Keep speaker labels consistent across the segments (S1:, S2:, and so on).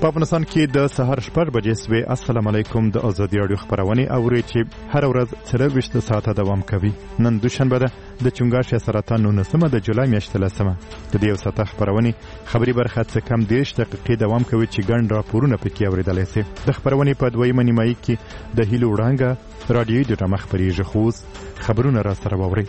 S1: افغانستان کې د سهار 6 بجې سوي. السلام علیکم. د ازادي رادیو خبرونه اوري چې هر ورځ 24 ساعته دوام کوي. نن دوشنبه ده د چنګاښ سرطان 19 د جولای میاشتې لسمه. د دې ساعته خبرونه خبري برخه څخه کم 10 دقیقې دوام کوي چې ګڼ راپورونه پکې اوریدلای شي. د خبرونه په دویمه نیمایي کې د هیلو وړانګه رادیوي ډرامه خبريږي. خو خبرونه را سره ووري.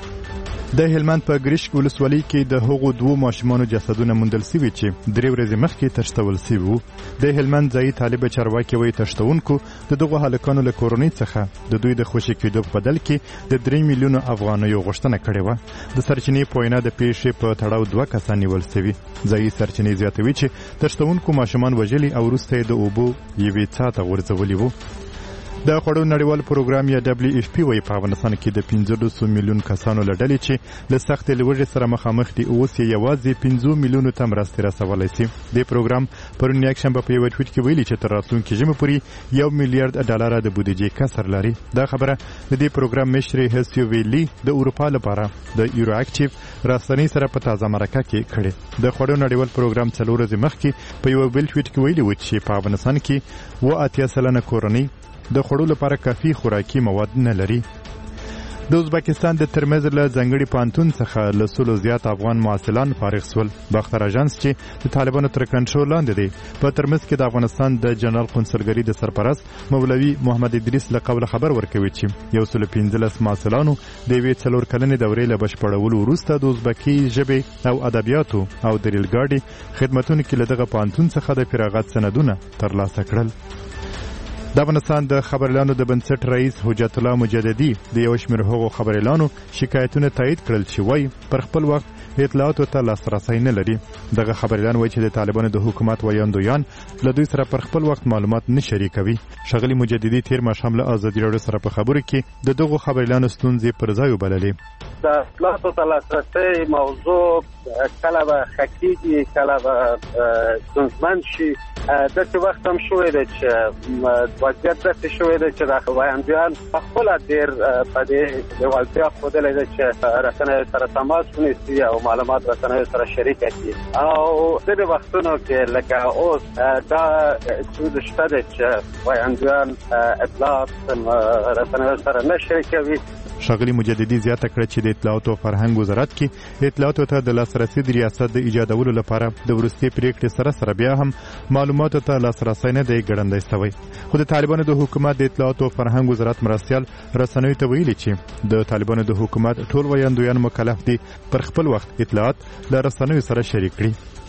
S1: د هلمند په ګریشک ولسوالۍ کې د هغو دوه ماشومانو جسدونه موندل شوي چې 3 ورځې مخکې تشتول شوي وو. د هلمند ځایي طالب چارواکي وایي تشتونکو د دغو هلکانو له کورنۍ څخه د دوی د خوشي کېدو په بدل کې د 3 میلیونو افغانیو غوښتنه کړې وه. د سرچینې په وینا د پیښې په تړاو 2 کسان نیول شوي. ځایي سرچینې زیاتوي چې تشتونکو ماشومان وژلي او وروسته یې د اوبو یوې څاه ته غورځولي وو. د خوړو نړیوال پروګرام یا WFP وایي په افغانستان کې د 15 میلیون کسانو له ډلې چې له سختې لوږې سره مخامخ دي اوس یې یوازې 15 میلیونو ته مرستې رسولی شي. د پروګرام پرون یکشنبه په یوه ټویټ کې ویلي چې تر راتلونکي ژمي پورې $1 میلیارډ د بودیجې کسر لري. دا خبره د دې پروګرام مشر هسیو ویلي د اروپا لپاره د یورو اکټیو راسنۍ سره په تازه مرکه کې کړي. د خوړو نړیوال پروګرام 4 ورځې مخکې په یو بل ټویټ کې ویلي و چې په افغانستان کې 80% کورنۍ د خوړو لپاره کافي خوراکي مواد نه لري. د ازبکستان د ترمز له ځنګړي پانتون څخه له 100 زیات افغان معسلان فارغ شول. باختر اژانس چې د طالبانو تر کنټرول لاندې دی په ترمز کې د افغانستان د جنرال قونسلګرۍ د سرپرست مولوي محمد ادریس له قبل خبر ورکوي چې 115 معسلانو د یوې 4 کلنې دورې له بشپړولو وروسته د ازبکي ژبې او ادبیاتو او د ریل ګاډي خدمتونو کې له دغه پانتون څخه د فراغت سندونه ترلاسه کړل. د افغانستان د خبريالانو د بنسټ رئیس حجت الله مجددي د یو شمېر هغو خبريالانو شکایتونه تایید کړل چې وایي پر خپل وخت اطلاعاتو ته لاسرسی نه لري. دغه خبريالان وایي چې د طالبانو د حکومت ویاندویان له دوی سره پر خپل وخت معلومات نه شریکوي. ښاغلي مجددي تیر ماښام له ازادي راډیو سره په خبرو کې د دغو خبريالانو ستونزې پر ځای وبللې.
S2: د اطلاعاتو ته لاسرسی موضوع کله به خکېږي کله به ستونزمن شي. داسې وخت هم شوی دی چې وضعیت داسې شوی دی چې د ویاندویان پخپله ډېر په دې لېوالتیا ښودلی دی چې رسنیو سره تماس ونیسي او معلومات رسنیو سره شریکه کړي. او ځینې وختونو کې لکه اوس دا ستونزه شته دی چې ویاندویان اطلاعات رسنیو سره نه شریکوي.
S1: ښاغلي مجددي زیاته کړه چې د اطلاعاتو او فرهنګ وزارت کې اطلاعاتو ته د لاسرسي د ریاست د ایجادولو لپاره د وروستي پریکړې سره بیا هم معلوماتو ته لاسرسی نه دی ګړندی شوی. خو د طالبانو د حکومت د اطلاعاتو او فرهنګ وزارت مرستیال رسنیو ته ویلي چې د طالبانو د حکومت ټول ویاندویان مکلف دي پر خپل وخت اطلاعات له رسنیو سره شریک کړي.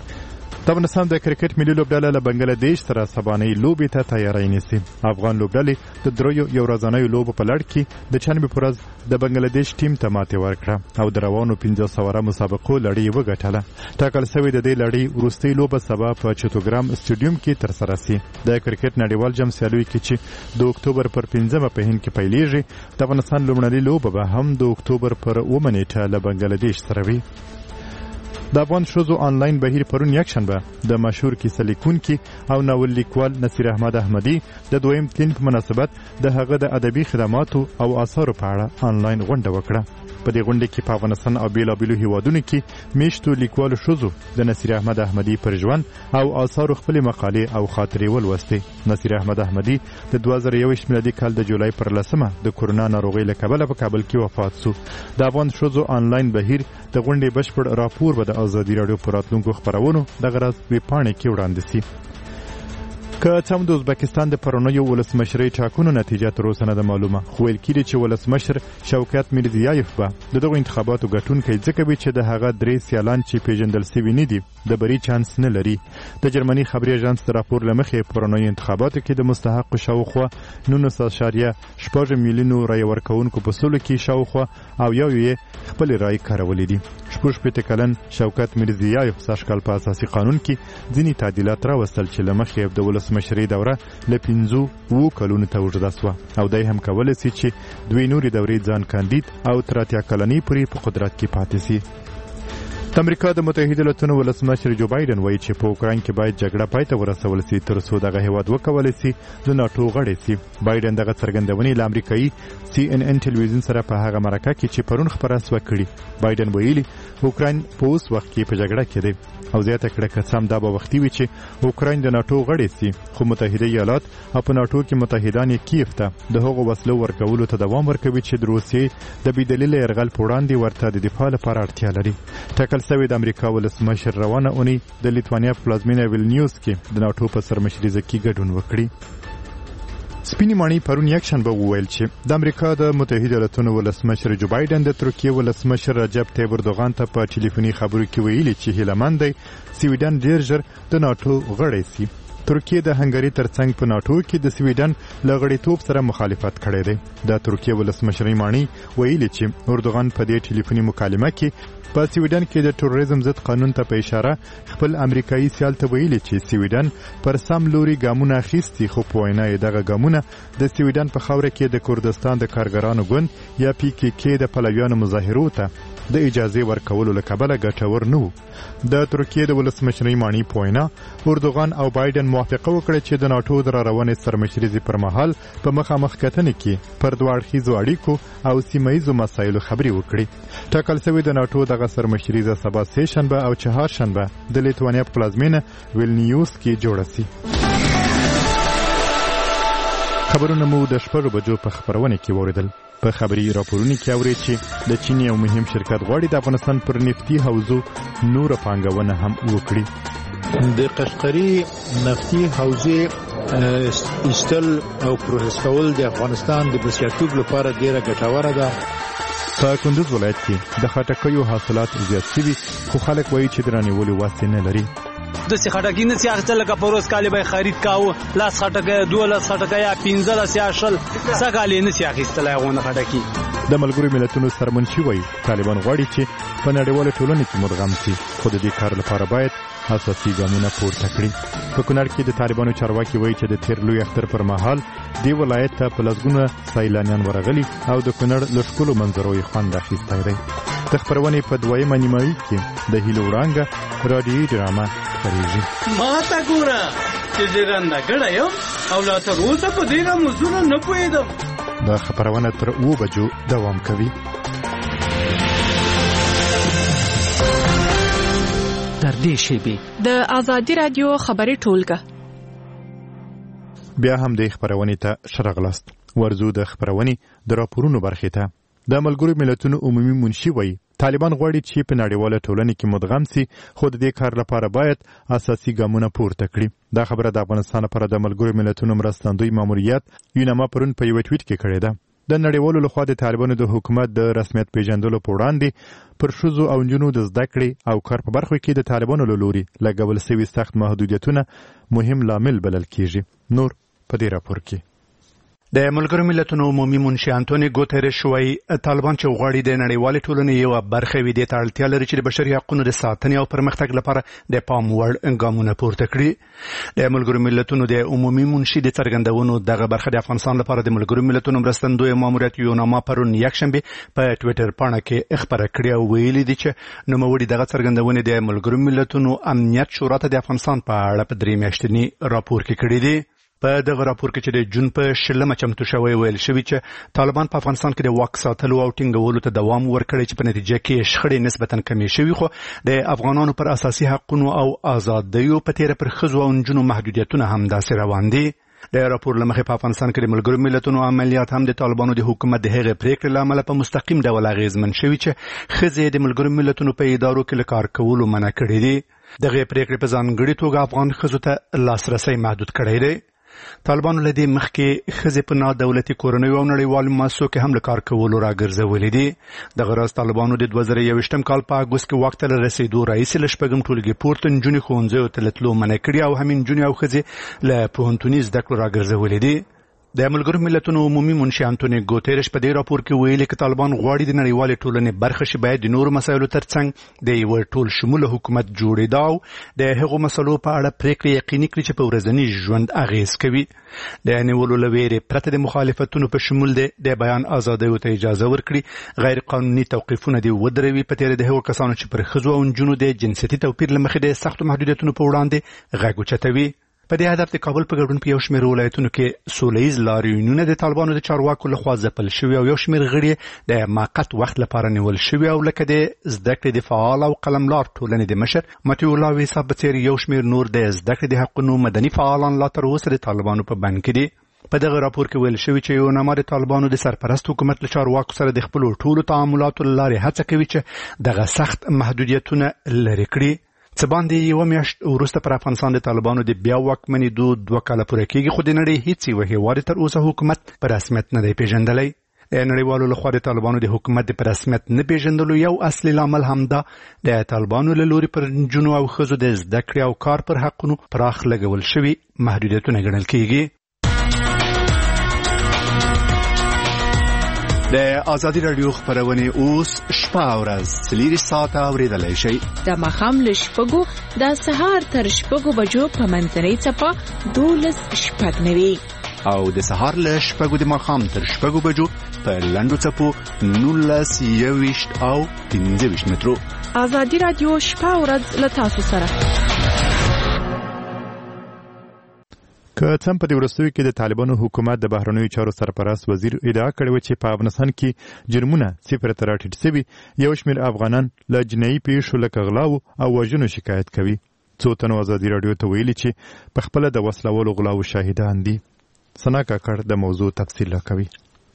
S1: د افغانستان د کرکټ ملي لوبډله له بنگلاديش سره سبانۍ لوبې ته تیاری نیسي. افغان لوبډلې د دریو یو ورځنیو لوبو په لړ کې د چنبې په ورځ د بنگلاديش ټیم ته ماتې ورکړه او د روانو 1500 مسابقو لړۍ وګټله. ټاکل شوې د دې لړۍ وروستۍ لوبه سبا په چتوګرام سټیډیوم کې ترسره شي. د کرکټ نړیوال جام سیالیو کې چې د اکتوبر پر 15 په هند کې پیلېږي، د افغانستان لومړنۍ لوبه به هم د اکتوبر پر 9 نیټه له بنگلاديش سره وي. د افغان ښځو آنلاین بهیر پرون یکشنبه د مشهور کیسه لیکونکي او ناول لیکوال نصیر احمد احمدي د دویم تلین په مناسبت د هغه د ادبي خدماتو او آثارو په اړه آنلاین غونډه وکړه. په دې غونډه کې په افغانستان او بیلابیلو هیوادونو کې میشتو لیکوالو ښځو د نصیر احمد احمدي پر ژوند او آثارو خپلې مقالې او خاطرې ولوستې. نصیر احمد احمدي د 2021 میلادي کال د جولای پر 10 د کورونا ناروغۍ له کبله په کابل کې وفات شو. د افغان ښځو آنلاین بهیر د غونډې بشپړ راپور به د ازادي راډیو پر راتلونکو خبرونو دغه ورځ ویبپاڼې کې وړاندې شي. که څه هم د ازبکستان د پرونیو ولسمشرۍ ټاکنو نتیجه تر اوسه نه ده معلومه، خو ویل کېږي چې ولسمشر شوکت میرزیایف به د دغو انتخاباتو ګټونکی ځکه وي چې د هغه 3 سیالان چې پیژندل شوي نه دي د بری چانس نه لري. د جرمني خبري اژانس د راپور له مخې پرونیو انتخاباتو کې د مستحقو شاوخوا 19.6 میلیونو رای ورکوونکو په سلو کې شاوخوا او یو یې خپل رای کارولې دي. 16 کلن شوکت میرزیایف سږکال په اساسي قانون کې ځینې تعدیلات راوستل چې له مخې د ولسمشرۍ دوره له 5 کلونو ته اوږده شوه او دی هم کولی شي چې 2 نورې دورې ځان کاندید او تر 80 کلنۍ پورې په قدرت کې پاتې شي. د امریکا د متحده ایالاتو ولسمشر جو بایدن وایي چې په اوکراین کې باید جګړه پای ته ورسول شي تر څو دغه هیواد وکولای شي د ناتو غړی شي. بایدن دغه څرګندونې له امریکایي CNN ټلویزیون سره په هغه مرکه کې چې پرون خبره سوه کړي. بایدن ویلي اوکراین په اوس وخت کې په جګړه کې دی او زیاته کړه که سم دا به وختي وي چې اوکراین د ناتو غړی شي، خو متحده ایالات او په ناتو کې متحدان یې کیف ته د هغو وسلو ورکولو ته دوام ورکوي چې د روسیې د بېدلیله یرغل په وړاندې ورته د دفاع لپاره اړتیا لري. ټاکل شوی د امریکا ولسمشر روانه اونۍ د لیتوانیا په پلازمینه ویلنیوس کې د ناتو په سرمشریزه کې ګډون وکړي. سپینې ماڼۍ پرون یکشنبه وویل چې د امریکا د متحده ایالاتو ولسمشر جو بایدن د ترکیې ولسمشر رجب طیب اردوغان ته په ټلیفوني خبرو کې ویلي چې هیلهمند دی سویډن ډیر ژر د ناتو غړی شي. ترکیې د هنګري ترڅنګ په ناتو کې د سویډن له غړیتوب سره مخالفت کړی دی. د ترکیې ولسمشر ماڼۍ ویلي چې اردوغان په دې ټلیفوني مکالمه کې په سویډن کې د تروریزم ضد قانون ته په اشاره خپل امریکایي سیال ته ویلي چې سویډن پر سم لوري ګامونه اخیستي، خو په وینا یې دغه ګامونه د سویډن په خاوره کې د کردستان د کارګرانو ګوند یا PKK د پلویانو مظاهرو ته د اجازه ورکولو له کبله ګټور نه وو. د ترکیې د ولسمشرۍ ماڼۍ په وینا اردوغان او بایدن موافقه وکړه چې د ناتو د راروانې سرمشریزې پر مهال په مخامخ کتنې کې پر دوه اړخیزو اړیکو او سیمه ییزو مسایلو خبرې وکړي. ټاکل شوی د ناتو دغه سرمشریزه سبا سه شنبه او چهارشنبه د لیتوانیا په پلازمینه ویلنیوس کې جوړه شي. خبرونه مو د 8 بجو په خبرونه کې وریدل. په خبري راپورونو کې اوري چې د چین یو مهم شرکت غواړي د افغانستان پر نفتي حوزو نور پانګونه هم وکړي.
S3: د قشقري نفتي حوزې ایستل او پروسس کول د افغانستان د بسیاتوب لپاره ډیره ګټوره ده.
S1: په کندوز ولایت کې د خټکیو حاصلات زیات شوي، خو خلک وایي چې د رانیولو وس نه لري.
S4: د سی خټکی نه سیاست لکه پروس کالی به خرید کاوه، لاس خټکی 12 خټکی یا 15 سیاشل سګالی نه سیاستلای غونه خټکی.
S1: د ملګرو ملتونو سرمنشي وایي طالبان غواړي چې په نړیواله ټولنه کې مدغم شي، خو د دې کار لپاره باید اساسي ګامونه پورته کړي. په کونړ کې د طالبانو چارواکي وایي چې د تیر لوی اختر پر مهال دی ولایت ته په لسګونه سیلانیان ورغلي او د کونړ له ښکلو منظرو یې خوند اخیستی دی. د خپرونې په دویمه نیمایي کې د هیلو وړانګه رادیوي ډرامه خپرېږي.
S4: ما ته ګوره چې ژرنده ګړی یم او لا تر اوسه په دې رموزونه نه پوهېدم.
S1: دا خپرونه تر 7 بجو دوام کوي.
S5: تر دې شیبې د آزادي رادیو خبري ټولګه
S1: بیا هم د خبرونې ته شرغلاست. ورزو د خبرونې د راپورونو برخې ته. د ملګرو ملتونو عمومي منشي وایي طالبان غواړي چې په نړیواله ټولنه کې مدغم شي، خو د دې کار لپاره باید اساسي ګامونه پورته کړي. دا خبره د افغانستان لپاره د ملګرو ملتونو مرستندوی ماموریت یونما پرون په یو ټویټ کې کړې ده. د نړیوالو لخوا د طالبانو د حکومت د رسمیت پیژندلو په وړاندې پر ښځو او نجونو د زده کړې او کار په برخو کې د طالبانو له لوري لګول شوي سخت محدودیتونه مهم لامل بلل کیږي. نور په دې راپور کې
S6: د ملګرو ملتونو عمومي منشي انټونی ګوتریش وایي طالبان چې غواړي د نړیوالې ټولنې یو برخه وي د اړتیا لري چې د بشري حقوقو د ساتنې او پرمختګ لپاره د پام وړ ګامونه پورته کړي. د ملګرو ملتونو د عمومي منشي د څرګندونو دغه برخه د افغانستان لپاره د ملګرو ملتونو مرستندوی ماموریت یونما پرون یکشنبه په ټویټر پاڼه کې خبره کړې او ویلي دي چې نوموړي دغه څرګندونې د ملګرو ملتونو امنیت شورا ته د افغانستان په اړه په 3 میاشتني راپور کې کړی دی. په دغه راپور کې چې د جون په 16 چمتو شوی ویل شوی چې طالبان په افغانستان کې د واک ساتلو او ټینګولو ته دوام ورکړي چې په نتیجه کې شخړې نسبتاً کمې شوي، خو د افغانانو پر اساسي حقوقو او آزادیو په تیر پر ښځو او نجونو محدودیتونه هم داسې روان دي. د راپور لمخې په افغانستان کې د ملګرو ملتونو عملیات هم د طالبانو د حکومت د هغې پریکړې له امله په مستقیم ډول اغیزمن شوي چې ښځې د ملګرو ملتونو په ادارو کې له کار کولو منع کړي دي. دغه پریکړې په ځانګړي توګه افغان ښځو ته لاسرسی محدود کړی دی. طالبانو له دې مخکې ښځې په نادولتي کورنیو او نړیوالو مؤسسو کې هم له کار کولو راګرځولې دي. دغه راز طالبانو د 2021 کال په اګوست کې واک ته له رسېدو راهیسې له شپږم ټولګي پورته نجونې ښوونځیو ته له تلو منع کړي او همې نجونې او ښځې له پوهنتوني زده کړو راګرځولې دي. د ملګرو ملتونو عمومي منشي انټونیو ګوتيرش په دې راپور کې ویلي چې طالبان غواړي د نړیوالې ټولنې برخه شي باید د نورو مسایلو ترڅنګ د یو ټول شموله حکومت جوړېدا او د هغو مسلو په اړه پریکړې یقیني کړي چې په ورځني ژوند اغیز کوي. د نیولو لویرې پرته د مخالفتونو په شمول د بیان ازادۍ ته اجازه ورکړي، غیر قانوني توقیفونه دی ودروي، په تیر د هغو کسانو چې پر ښځو او نجونو د جنسیتي توپیر له مخې د سختو محدودیتونو په وړاندې غږ اوچتوي. په دې هدف د کابل په ګډون په یو شمېر ولایتونو کې سوله ییز لاریونونه د طالبانو د چارواکو لخوا ځپل شوي او یو شمېر غړي د موقت وخت لپاره نیول شوي او لکه د زده کړې د فعال او قلملار ټولنې د مشر متي الله ویسا په څېر یو شمېر نور د زده کړې د حقونو مدني فعالان لا تر اوسه د طالبانو په بند کې دي. په دغه راپور کې ویل شوي چې یو نامه د طالبانو د سرپرست حکومت له چارواکو سره د خپلو ټولو تعاملاتو له لارې هڅه کوي چې دغه سخت محدودیتونه لرې کړي. څه باندې یوه میاشت وروسته پر افغانستان د طالبانو د بیا واکمنېدو 2 کاله پوره کېږي، خو د نړۍ هیڅ یو هېواد تر اوسه حکومت په رسمیت نه دی پیژندلی. د نړیوالو لخوا د طالبانو د حکومت د په رسمیت نه پیژندلو یو اصلي لامل همدا د طالبانو له لوري پر نجونو او ښځو د زده کړې او کار پر حقونو پراخ لګول شوي محدودیتونه ګڼل کېږي. د آزادي رادیو خبرونه اوس شپه او ورځ 4 ساعته اوریدلای شئ.
S5: د ماښام له 6 د سهار تر 6 بجو په منځنۍ څپه 12:09
S6: او د سهار له 6 د ماښام تر 6 بجو په لنډو څپو 19:20 او 15 مترو.
S5: آزادي رادیو شپه او ورځ له تاسو سره.
S1: که څم په دې وروستیو کې د طالبانو حکومت د بهرنیو چارو سرپرست وزیر ادعا کړې وه چې په افغانستان کې جرمونه 0 ته راټیټ شوي، یو شمېر افغانان له جنایي پیښو لکه غلاو او وژنو شکایت کوي. څو تنو ازادي راډیو ته ویلي چې په خپله د وسلوالو غلاو شاهدان دي. ثنا کاکړ د موضوع تفصیل راکوي.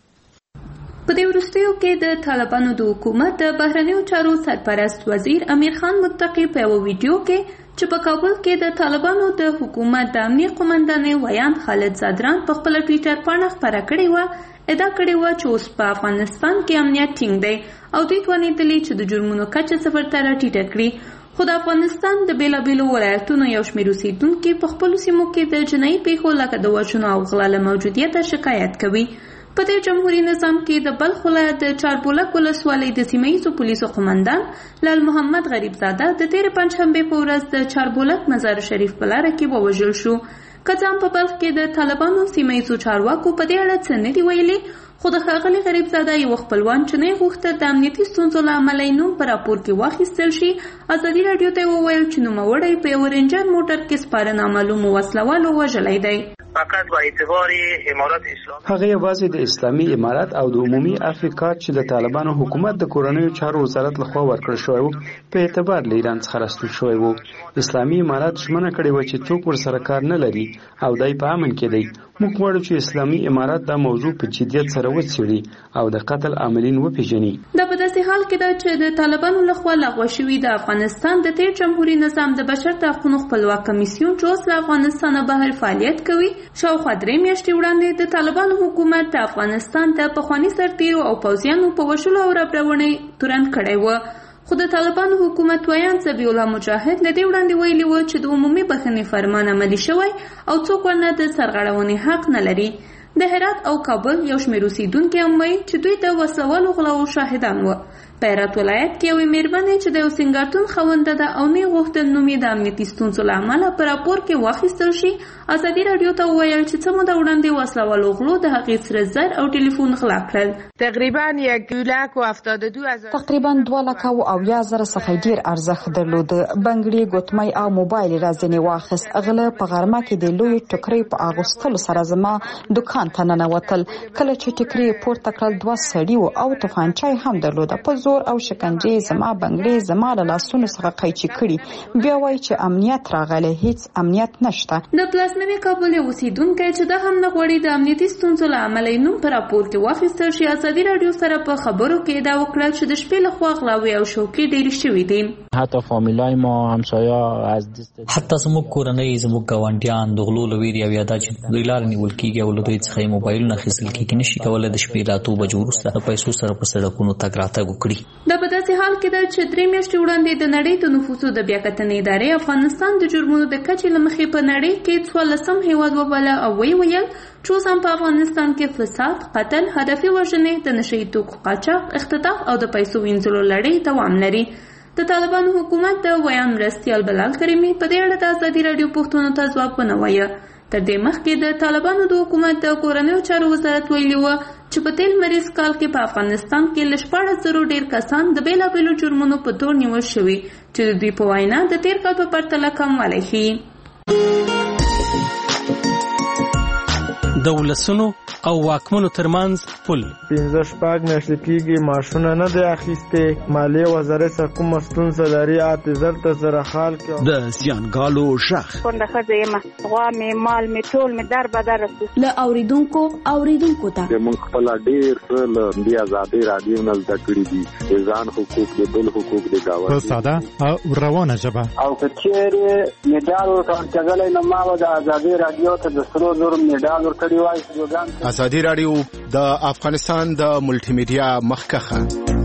S7: په دې وروستیو کې د طالبانو د حکومت د بهرنیو چارو سرپرست وزیر امیر خان متقی په یو ویډیو کې چې په کابل کې د طالبانو د حکومت د امنیه قومندانې ویان خالد زادران په خپل ټویټر باندې خبره کړې و، ادعا کړې و چې اوس په افغانستان کې امنیت ټینګ دی او دوی توانېدلي چې د جرمونو کچه 0 ته راټیټه کړي. خو د افغانستان د بیلابیلو ولایتونو یو شمېر اوسېدونکي په خپلو سیمو کې د جنایي پیښو لکه د وژنو او غلا له موجودیته شکایت کوي. په دې جمهوریت نظام کې د بلخ ولایت د چاربولک ولسوالۍ د سیمه ییزو پولیسو قومندان لال محمد غریب زاده د تېرې پنجشنبې په ورځ د چاربولک مزار شریف په لاره کې ووژل شو. که څه هم په بلخ کې د طالبانو سیمه ییزو چارواکو په دې اړه څه نه دي ویلي، خو د ښاغلي غریب زاده یو خپلوان چې نه غوښته د امنیتي ستونزو له امله یې نوم په راپور کې واخیستل شي، ازادي راډیو ته وویل چې نوموړی په یو رینجر موټر کې سپاره نامعلومو وسلوالو وژلی دی.
S8: فقط با اعتبار امارات اسلامی
S9: هغه یوازې د اسلامي امارات او د عمومي افریقا چې د طالبانو حکومت د کورنیو چارو وزارت لخوا ورکړل شوی وو په اعتبار له ایران څخه راستون شوی وو. اسلامي امارات ژمنه کړې وه چې څوک ورسره کار نه لري او دای په امن کې دی. موږ غواړو چې اسلامي امارات دا موضوع په جدیت سره وڅېړي او د قتل عاملین وپېژني.
S7: دا په داسې حال کې ده چې د طالبانو لخوا لغوه شوي د افغانستان د تېر جمهوري نظام د بشر د حقونو خپلواک کمیسیون چې اوس له افغانستانه بهر فعالیت کوي، شاوخوا 3 میاشتې وړاندې د طالبانو حکومت د افغانستان د پخواني سرتیرو او پوځیانو په وژلو او ربړونې تورن کړی و. خو د طالبانو حکومت ویان ذبیح الله مجاهد له دې وړاندې ویلي و چې د عمومي بخښنې فرمان عملي شوی او څوک ورنه د سرغړونې حق نه لري. د هرات او کابل یو شمېر اوسېدونکي هم وایي چې دوی د وسلوالو غلاو شاهدان و. په هرات ولایت کې یوې مېرمنې چې د یو سینګارتون خاونده ده او نه غوښتل نوم یې د امنیتي ستونزو له امله په راپور کې واخیستل شي، ازادي راډیو ته وویل چې څه موده وړاندې وسلوالو غلو د هغې سره زر او ټلیفون غلا کړل.
S10: تقریبا 2,72,000 څخه ډیر ارزښت درلود. بنګړي، ګوتمۍ او موبایل راځنې واخیست. غله په غرمه کې د لوی ټکرې په اغوستلو سره زما دکان ته ننوتل. کله چې ټکرې پورته کړل 2 سړي وو او توفانچه هم درلوده. په زور او شکنجې زما بنګړي زما له لاسونو څخه قیچي کړي. بیا وایي چې امنیت راغلی، هیڅ امنیت نشته.
S7: د پلازمینې کابل یو اوسېدونکی چې دا هم نه غواړي د امنیتي ستونزو له امله یې نوم په راپور کې واخیستل شي، ازادي راډیو سره په خبرو کې ادعا وکړه چې د شپې لخوا غلاوې او شوکې ډېرې شوي دي.
S11: حتی فامیلای ما همسایا از دست
S12: حتی زموږ کورنۍ، زموږ ګاونډیان د غلو له ویرې او یا دا چې دوی لاره نیول کېږي او له دوی څخه څخه موبایلونه اخیستل کېږي، نشي کولی د شپې له 8 بجو وروسته د پیسو سره په سړکونو تګ راتګ وکړي.
S7: دا په داسې حال کې ده چې 3 میاشتې وړاندې د نړۍ د نفوسو د بیاکتنې ادارې افغانستان د جرمونو د کچې له مخې په نړۍ کې 14م هیواد وباله او ویل چې اوس هم په افغانستان کې فساد، قتل، هدفي وژنې، د نشه یي توکو قاچاق، اختطاف او د پیسو وینځلو لړۍ دوام لري. د طالبانو حکومت د ویان مرستیال بلال کریمي په دې اړه د ازادي راډیو پوښتنو ته ځواب ونه وایه. تر دې مخکې د طالبانو د حکومت د کورنیو چارو وزارت ویلي و چې په تېر مریض کال کې په افغانستان کې له 14,000 ډېر کسان د بېلابېلو جرمونو په تور نیول شوي چې د دوی په وینا د تېر کال په پرتله کموالی ښیي.
S13: د ولسونو او واکمنو ترمنځ پل
S14: 15 میاشتې کېږي معاشونه نه دی اخیستې، مالیې وزارت څخه کومه ستونزه لري، اعتذار ته سره حال کې
S15: د زیانګالو شخ
S16: کونډه ښځه یم، غوا مې مال مې ټول مې در بدر رسو
S5: له اوریدونکو ته
S17: موږ خپل ډېر څه له دې ازادي راډیو نه زده کړي دي، د ځان حقوق د بل حقوق د گاونډي
S1: په ساده او روانه ژبه.
S2: او که چیرې میډال ورکړل نو ما د ازادي راډیو ته د سرو زرو میډال ورکړی وای.
S15: ازادي راډیو د افغانستان د ملټي میډیا مخکخه.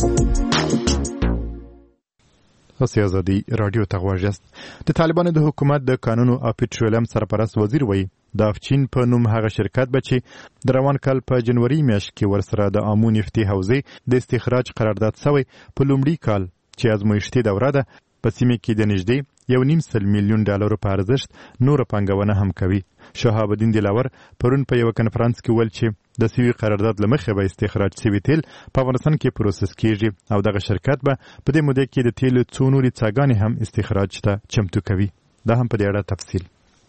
S1: تاسو ازادي راډیو ته غواړئ. د طالبانو د حکومت د قانون او پټرولیم سرپرست وزیر وایي د افچین په نوم هغه شرکت به چې د روان کال په جنوري میاشت کې ورسره د امو نفتي حوزې د استخراج قرارداد شوی په لومړي کال چې ازمویشتي دوره ده په سیمه کې د نږدې $1.5 میلیون په ارزښت نور پانګونه هم کوي. شهاب الدین دلاور پرون په یو کنفرانس کې ویل چې د سوي قرارداد لمخې به استخراج سوي تیل په افغانستان کې پروسس کیږي او دغه شرکت به په دې موده کې د تیل څو نوري څاګانې هم استخراج ته چمتو کوي. دا هم په دې اړه تفصیل.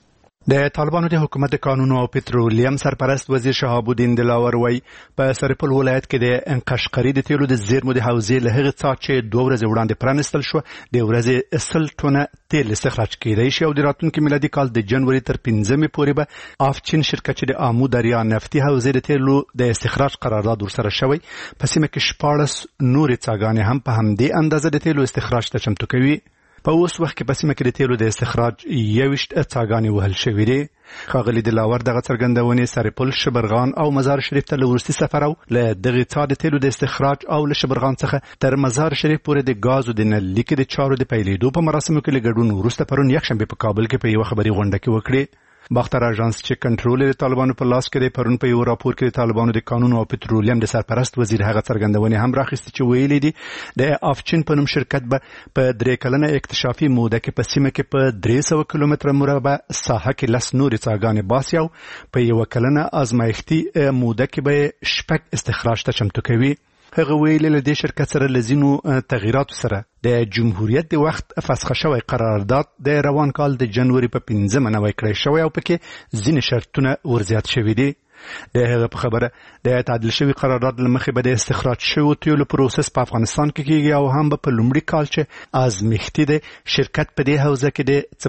S6: د طالبانو د حکومت د قانون او پټرولیم سرپرست وزیر شهاب الدین دلاور وایي په سرپل ولایت کې د قشقري د تیلو د زیرمو د حوزې له هغې څخه چې 2 ورځې وړاندې پرانستل شو د ورځې 100 ټنه تیل استخراج کیدای شي او د راتلونکي میلادي کال د جنوري تر 15 پورې به افچین شرکت چې د امو دریا نفتي حوزې د تیلو د استخراج قرارداد ورسره شوی په سیمه کې 14 نورې څاګانې هم په همدې اندازه د تیلو استخراج ته چمتو کوي. په اوس وخت کې په سیمه کې د تیلو د استخراج 21 څاګانې وهل شوې دي. ښاغلي دلاور دغه څرګندونې سرپل، شبرغان او مزار شریف ته له وروستي سفر او له دغې څاه د تیلو د استخراج او له شبرغان څخه تر مزار شریف پورې د ګازو د نل لیکې د چارو د پیلېدو په مراسمو کې له ګډون وروسته پرون یکشنبې په کابل کې په یوه خبري غونډه کې وکړې. باختر اژانس چې کنټرول د طالبانو په لاس کې دی پرون په یو راپور کې د طالبانو د قانون او پټرولیم د سرپرست وزیر هغه څرګندونې هم راخیستې چې ویلي دي د افچین په نوم شرکت به په 3 کلنه اکتشافي موده کې په سیمه کې په 300 کیلومتره مربع ساحه کې 10 نورې څاګانې باسي او په 1 کلنه ازمایښتي موده کې به 6 استخراج ته چمتو کوي. هغه ویلي له دې شرکت سره له ځینو تغییراتو سره د جمهوریت د وخت فسخه شوی قرارداد د روان کال د جنوري په 15 نوی کړی شوی او پکې ځینې شرطونه ورزیات شوي دي. د هغه په خبره د تعدیل شوی قرارداد لمخې به د استخراج شوی تیلو پروسس په افغانستان کې کیږي او هم په لومړي کال چې ازمایښتي د شرکت په دې حوزه کې د څه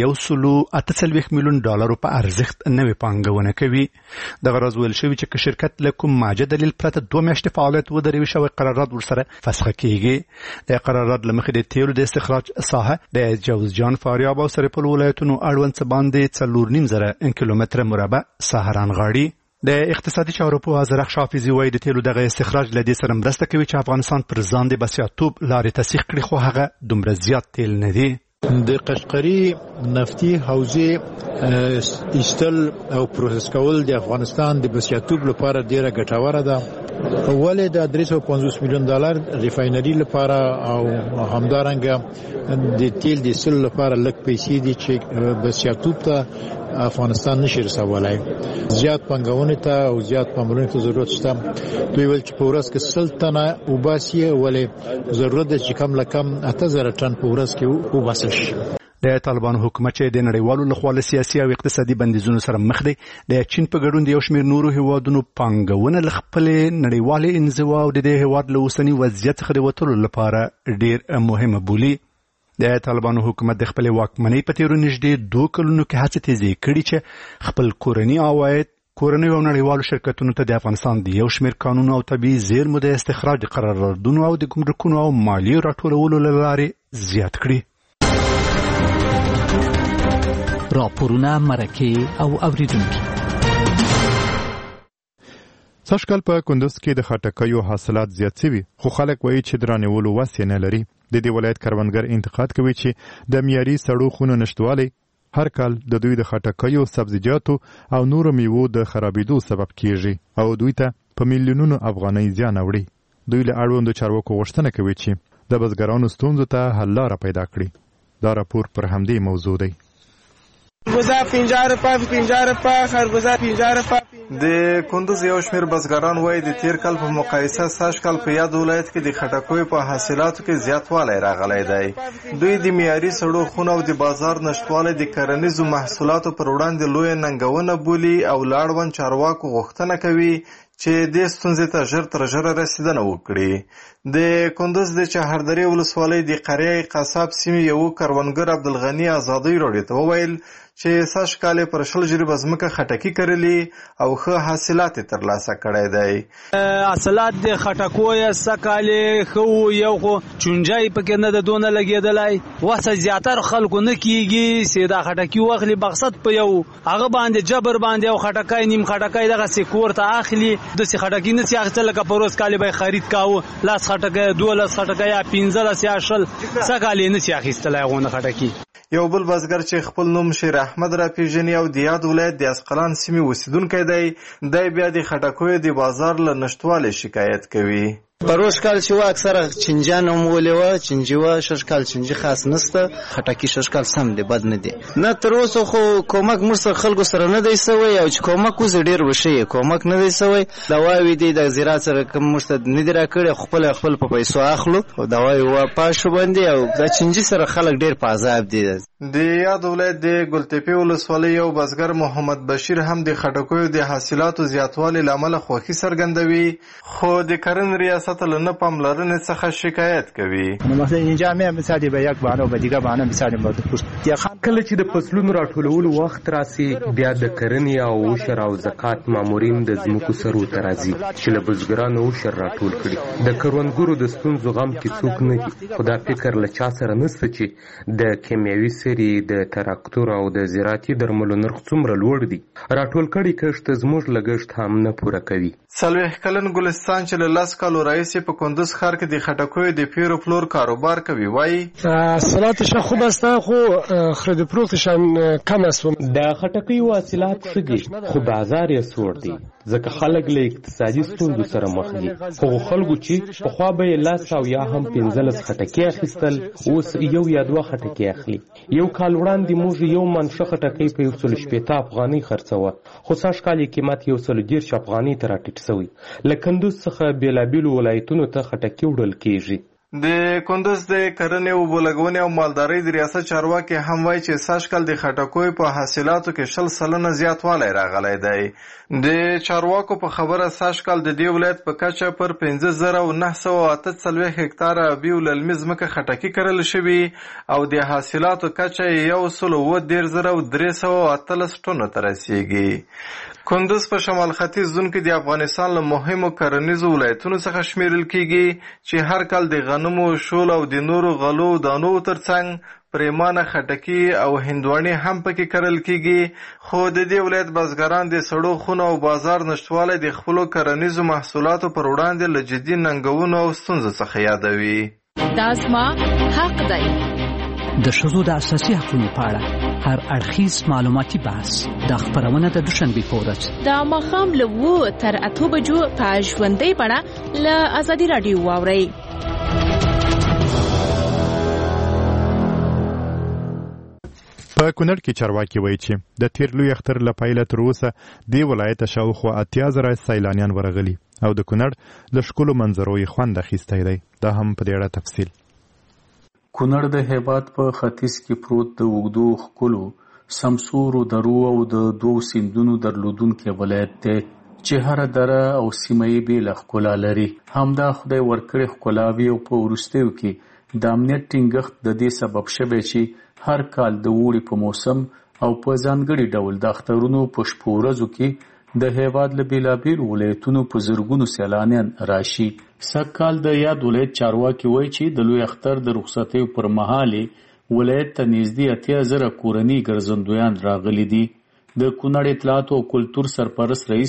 S6: باندې $148 میلیون په ارزښت نوې پانګونه کوي. دغه راز ویل شوی چې شرکت له کوم ماجه دلیل پرته 2 میاشتې فعالیت ودروي شوی قرارداد ورسره فسخه کیږي. د قرارداد لمخې د تیلو د استخراج ساحه د جوزجان، فاریاب او سرپل ولایتونو اړوند څه باندې 4.5 کیلومتره مربع ساحه رانغاړي. د اقتصادي چارو په وزارت شافعي وایي د تیلو دغه استخراج له دې سره مرسته کوي چې افغانستان پر ځان د بسیاتوب لارې تسخیر کړي خو هغه دومره زیات تیل نه دی.
S3: د قشقري نفتي حوزې ایستل او پروسس کول د افغانستان د بسیاتوب لپاره ډیره ګټوره ده. ولې د $350 میلیون ریفاینري لپاره او همدارنګه د تیل د سل لپاره لږ پیسې دي چې بسیاتوب ته افغانستان نشي رسولای. زیات پنګونې ته او زیات پاملرنې ته ضرورت شته. دوی ویل چې په ورځ کې 100 ټنه وباسي ولې ضرورت ده چې کم لکم 8000 ټن په ورځ کې وباسل شي.
S6: د طالبانو حکومت چې د نړیوالو لخوا له سیاسي او اقتصادي بندیزونو سره مخ دی د چین په ګډون د یو شمېر نورو هیوادونو پانګونه له خپلې نړیوالې انزوا او د دې هیواد له اوسني وضعیت څخه د وتلو لپاره ډېر مهمه بولي. د طالبانو حکومت د خپلې واکمنۍ په تېرو نږدې 2 کلونو کې هڅې تیزې کړي چې خپل کورني عواید کورنیو او نړیوالو شرکتونو ته د افغانستان د یو شمېر قانونو او طبیعي زیرمو د استخراج قراردادونو او د ګمرکونو او مالیې راټولولو له لارې زیات کړي.
S18: راپورونه، مرکې او اوریدونکي
S1: سږکال په کندوز کې د خټکیو حاصلات زیات شوي خو خلک وایي چې د رانیولو وس یې نه لري. د دې ولایت کروندګر انتقاد کوي چې د معیاري سړو خونو نشتوالی هر کال د دوی د خټکیو، سبزیجاتو او نورو میوو د خرابېدو سبب کیږي او دوی ته په میلیونونو افغانۍ زیان اوړي. دوی له اړوندو چارواکو غوښتنه کوي چې د بزګرانو ستونزو ته حل لاره پیدا کړي. دا راپور پر همدې موضوع دی.
S18: د کندوز یو شمیر بزګران وایي د تیر کال په مقایسه سږکال په یاد ولایت کې د خټکیو په حاصلاتو کې زیاتوالی راغلی دی. دوی د معیاري سړو خونو او د بازار نشتوالی د کرنیزو محصولاتو پر وړاندې لویه ننګونه بولي او له اړوند چارواکو غوښتنه کوي چې دې ستونزې ته ژر تر ژره رسیدنه وکړي. د کندوز د چهاردرې ولسوالۍ د قریه قصاب سیمې یو کروندګر عبدالغني ازادۍ راډیو ته وویل چې سږکال یې پر 20 جریبه ځمکه خټکي کرلي او ښه حاصلات یې ترلاسه کړی دی.
S4: حاصلات د خټکو یې سږکال ښه یو خو چونجای پکې نه د دونه لګېدلی. وسه زیاتر خلکو نه کېږي چې دا خټکي واخلي مقصد په یو هغه باندې جبر باندې یو خټکی نیم خټکی دغسې کور ته اخلي. داسې خټکي نسي اخیستل لکه په روز کال به یې خرید کاوه 10 خټکی 12 خټکی یا 15 یا 20 سږکال یې نسي اخیستلی هغونه خټکي.
S18: یو بل بزګر چې خپل نوم شیر احمد را پیژني او د یاد ولایت د اسقلان سیمې اوسیدونکی دی بیا د خټکیو د بازار له نشتوالي شکایت کوي.
S19: پروش کال چې وا اکثره چنجان هم ولې وا چنجي وا شش کال چنجي خاص نسته. خټکی شش کال سم دی بد نه دی. نه تر اوسه خو کومک مرسته خلکو سره نه دی سوی او چې کومک وز ډیر وشي کومک نه دی سوی. دواوی دی د زراعت سره کوم مرسته نه دی راکړي خپل په پیسو اخلو او دواوی وا پاش باندې او د چنجي سره خلک ډیر په عذاب دي.
S18: د یاد ولایت د ګلتپی ولسوالۍ یو بزګر محمد بشیر هم د خټکیو د حاصلاتو زیاتوالي لامل خوښي څرګندوي خو د کرنې ریاست له نه پاملرنې څخه شکایت کوي.
S20: مثلا اینجا مې مثال به یک بانو به دیگه بانو مثال
S21: کله چې د فصلونو راټولولو وخت راسي بیا د کرنې او عشر او زکات مامورین د ځمکو سرو ته راځي چې له بزګرانو عشر راټول کړي. د کروندګرو د ستونزو غم کې څوک نه دي خو دا فکر له چا سره نشته چې د کیمیاوي سرې د تراکتور او د زراعتي درملو نرخ څومره لوړ دي. راټول کړي کښت زموږ لګښت هم نه پوره کوي.
S18: 40 کلن ګلستان چې له 10 کالو راهیسې په کندوز ښار کې د خټکیو د پیرو پلور کاروبار کوي وایي
S22: حاصلاتش خوب است خو خرید فروختشان کم است.
S21: د خټکیو حاصلات ښه دي خو بازار یې سوړ دی ځکه خلک له اقتصادي ستونزو سره مخ دي. هغو خلکو چې پخوا به یې 10 او یا هم 15 خټکي اخیستل اوس یو یا دوه خټکي اخلي. یو کال وړاندې موږ یو من ښه خټکی په 160 افغانۍ خرڅوه خو سږکال یې قیمت 130 افغانۍ ته راټیټ سوی. له کندوز څخه بېلابېلو ولایتونو ته خټکي وړل کېږي.
S18: د کندوز د کرنې او بولګونې او مالدارۍ د ریاست چارواکي هم وایي چې سږکال د خټکیو په حاصلاتو کې 20% زیاتوالی راغلی دی. د چارواکو په خبره سږکال د دې ولایت په کچه پر 15948 هکتاره آبي او للمي ځمکه خټکي کرل شوي او د حاصلاتو کچه 1,13,318 ټنو ته رسیږي. کندوز په شمال ختیځ زون کې د افغانستان له مهمو کرنیزو ولایتونو څخه شمیرل کیږي چې هر کال د غنمو، شول او د نورو غلو دانو ترڅنګ پریمانه خټکي او هندواڼې هم پکې کرل کیږي. خو د دې ولایت بزګران د سړو خونو او بازار نشتوالی د خپلو کرنیزو محصولاتو پر وړاندې له جدي ننګونو او ستونزو څخه یادوي.
S5: دا زما حق دی.
S23: د ښځو د اساسي حقوقو په اړه هر اړخیز معلوماتي بحث د خبرونه د دوشنبې په ورځ
S5: د ماښام له 7 تر 8 بجو په ژوندۍ بڼه له ازادي راډیو واورئ.
S1: په کونړ کې چارواکي وایي چې د تیر لوی اختر له پیله تر اوسه دې ولایت شاوخوا 80,000 سیلانیان ورغلي او د کونړ له ښکلو منظرو یې خوند اخیستی دی. دا هم په دې اړه تفصیل.
S24: کونړ د هیواد په ختیځ کې پروت د اوږدو ښکلو سمسورو درو او د 2 سیندونو درلودونکی ولایت دی چې هر دره او سیمه یې بېله ښکلا لري. همدا خدای ورکړې ښکلاوي او په وروستیو کې د امنیت ټینګښت د دې سبب شوی چې هر کال د اوړي په موسم او په ځانګړي ډول د اخترونو په شپو ورځو کې د هیواد له بېلابېلو ولایتونو په زرګونو سیلانیان راشي. سږکال د یاد ولایت چارواکي وایي چې د لوی اختر د رخصتیو پر مهال ولایت ته نږدې 80,000 کورني ګرځندویان راغلي دي. د کونړ اطلاعات او کلتور سرپرست رئیس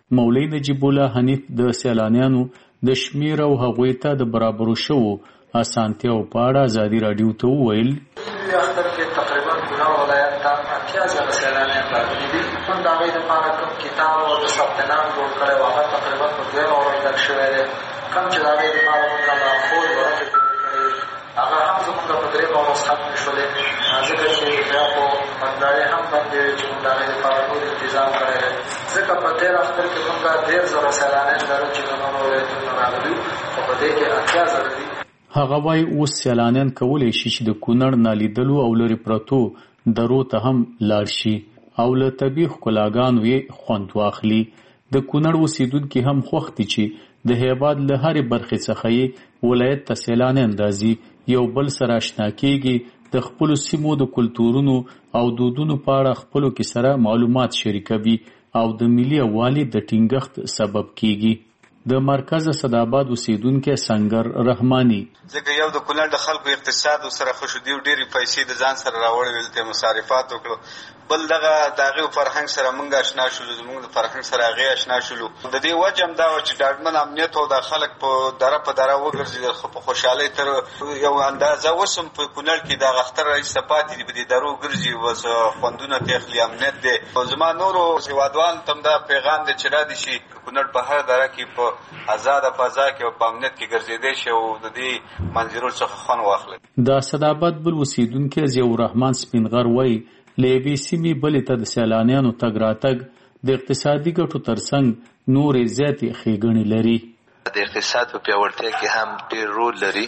S24: مولوی نجیب الله حنیف د سیلانیانو د شمیر او هغوی ته د برابرو شوو اسانتیاو په اړه ازادي راډیو ته وویل
S8: اختر کې تقریبا ګناه ولایت ته 8000 سیلانیان راغلي دي. هم د هغوی دپاره کوم کتاب او د ثبت نام جوړ کړی و هغه تقریبا په 2 ورځو ډک شوی دی. کوم چې د هغوی دپاره موږ لارښود ورته جوړ کړی هغه هم زموږ په 3 ورځو ختم شولې، ځکه چې بیا خو بندارې هم بندې وې چې موږ د هغوی دپاره ټول انتظام کړی دی. ځکه په تېر اختر کې موږ 1.5 سیلانیان لرو چې د نورو ولایتونو راغلي، خو په دې کې 8000 دي.
S24: هغه وایي اوس سیلانیان کولی شي چې د کونړ نالیدلو او لرې پرتو درو ته هم لاړ شي او له طبیعي ښکلاګانو یې خوند واخلي. د کونړ اوسیدونکي هم خوښ دي چې د هیواد له هرې برخې څخه یې ولایت ته سیلانیان راځي، یو بل سره اشنا کېږي، د خپلو سیمو د کلتورونو او دودونو په اړه خپلو کې سره معلومات شریکوي او د ملي یووالي د ټینګښت سبب کېږي. د مرکز صداباد اوسیدونکي سنگر رحماني
S9: ځکه یو د کونړ د خلکو اقتصاد سره خوشو دی، ډېرې پیسې د ځان سره راوړې ته مصارفات وکړو، بل دغه د هغې فرهنګ سره موږ اشنا شولو، زموږ د فرهنګ سره هغې اشنا شولو. د دې وجه هم دا وه چې ډاډمن امنیت او د خلک په دره وګرځېدل، خو په خوشحالۍ تر یو اندازه اوس هم په کونړ کې د اختر رایسته پاتې دي، په دې درو ګرځي، اوس خوندونه ته اخلي، امنیت دی. زما نورو هېوادوالو ته هم دا پیغام دی چې را دي شي کونړ په هر دره کې په آزاده فضا کې او په امنیت کې ګرځېدی شي او د دې منظرو څخه خوند واخلي.
S24: د صداباد بل اوسیدونکی ضیاء الرحمن سپینغر وایي له یوې سیمې بلې ته د سیلانیانو تګ راتګ د اقتصادي ګټو ترڅنګ نورې زیاتې ښېګڼې لري.
S10: د اقتصاد په پیاوړتیا کې هم ډېر رول لري.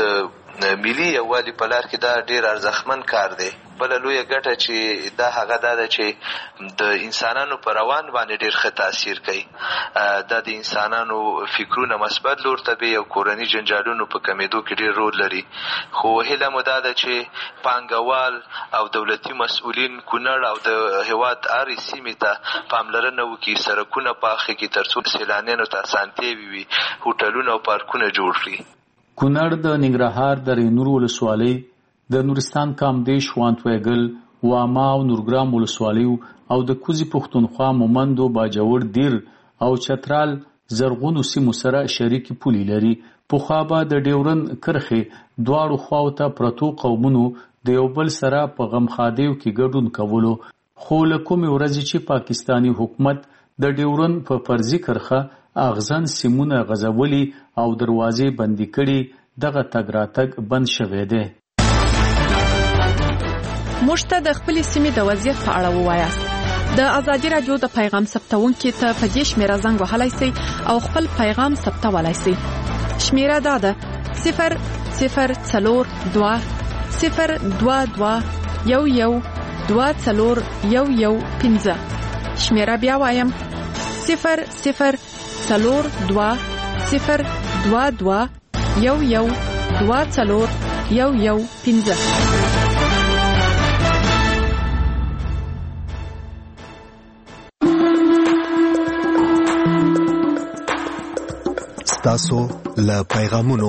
S10: د ملي یووالي په لار کې دا ډېر ارزښتمن کار دی. بله لویه ګټه چې دا هغه دا ده چې د انسانانو په روان باندې ډېر ښه تاثیر کوي. دا د انسانانو فکرونه مثبت لور ته بیي او کورني جنجالونو په کمېدو کې ډېر رول لري. خو هیله مو دا ده چې پانګوال او دولتي مسؤلین کونړ او د هېواد هرې سیمې ته پاملرنه وکړي، سړکونه پاخه کړي تر څو سیلانیانو ته اسانتیاوې وي، هوټلونه او پارکونه جوړ کړي.
S24: کونړ د ننګرهار د رینور ولسوالۍ، د نورستان کامدیش، وانتویګل، واما او نورګرام ولسوالیو او د کوزي پښتونخوا، مومندو، باجوړ، دیر او چترال زرغونو سیمو سره شریکې پولې لري. پخوا به د ډیورن کرښې دواړو خواو ته پرتو قومونو د یو بل سره په غمخادیو کې ګډون کولو، خو له کومې ورځې چې پاکستاني حکومت د ډیورن په فرضي کرښه اغزن سیمونه غځولي او دروازې بندي کړي، دغه تګ راتګ بند شوی دی.
S5: موږ ته د خپلې سیمې د وضعیت په اړه ووایاست. د ازادي راډیو د پیغام ثبتونکي ته په دې شمیره زنګ وهلی سئ او خپل پیغام ثبتولی سئ. شمیره دا ده 0042211241115. شمیره بیا وایم 0042211241115.
S11: تاسو له پیغامونو.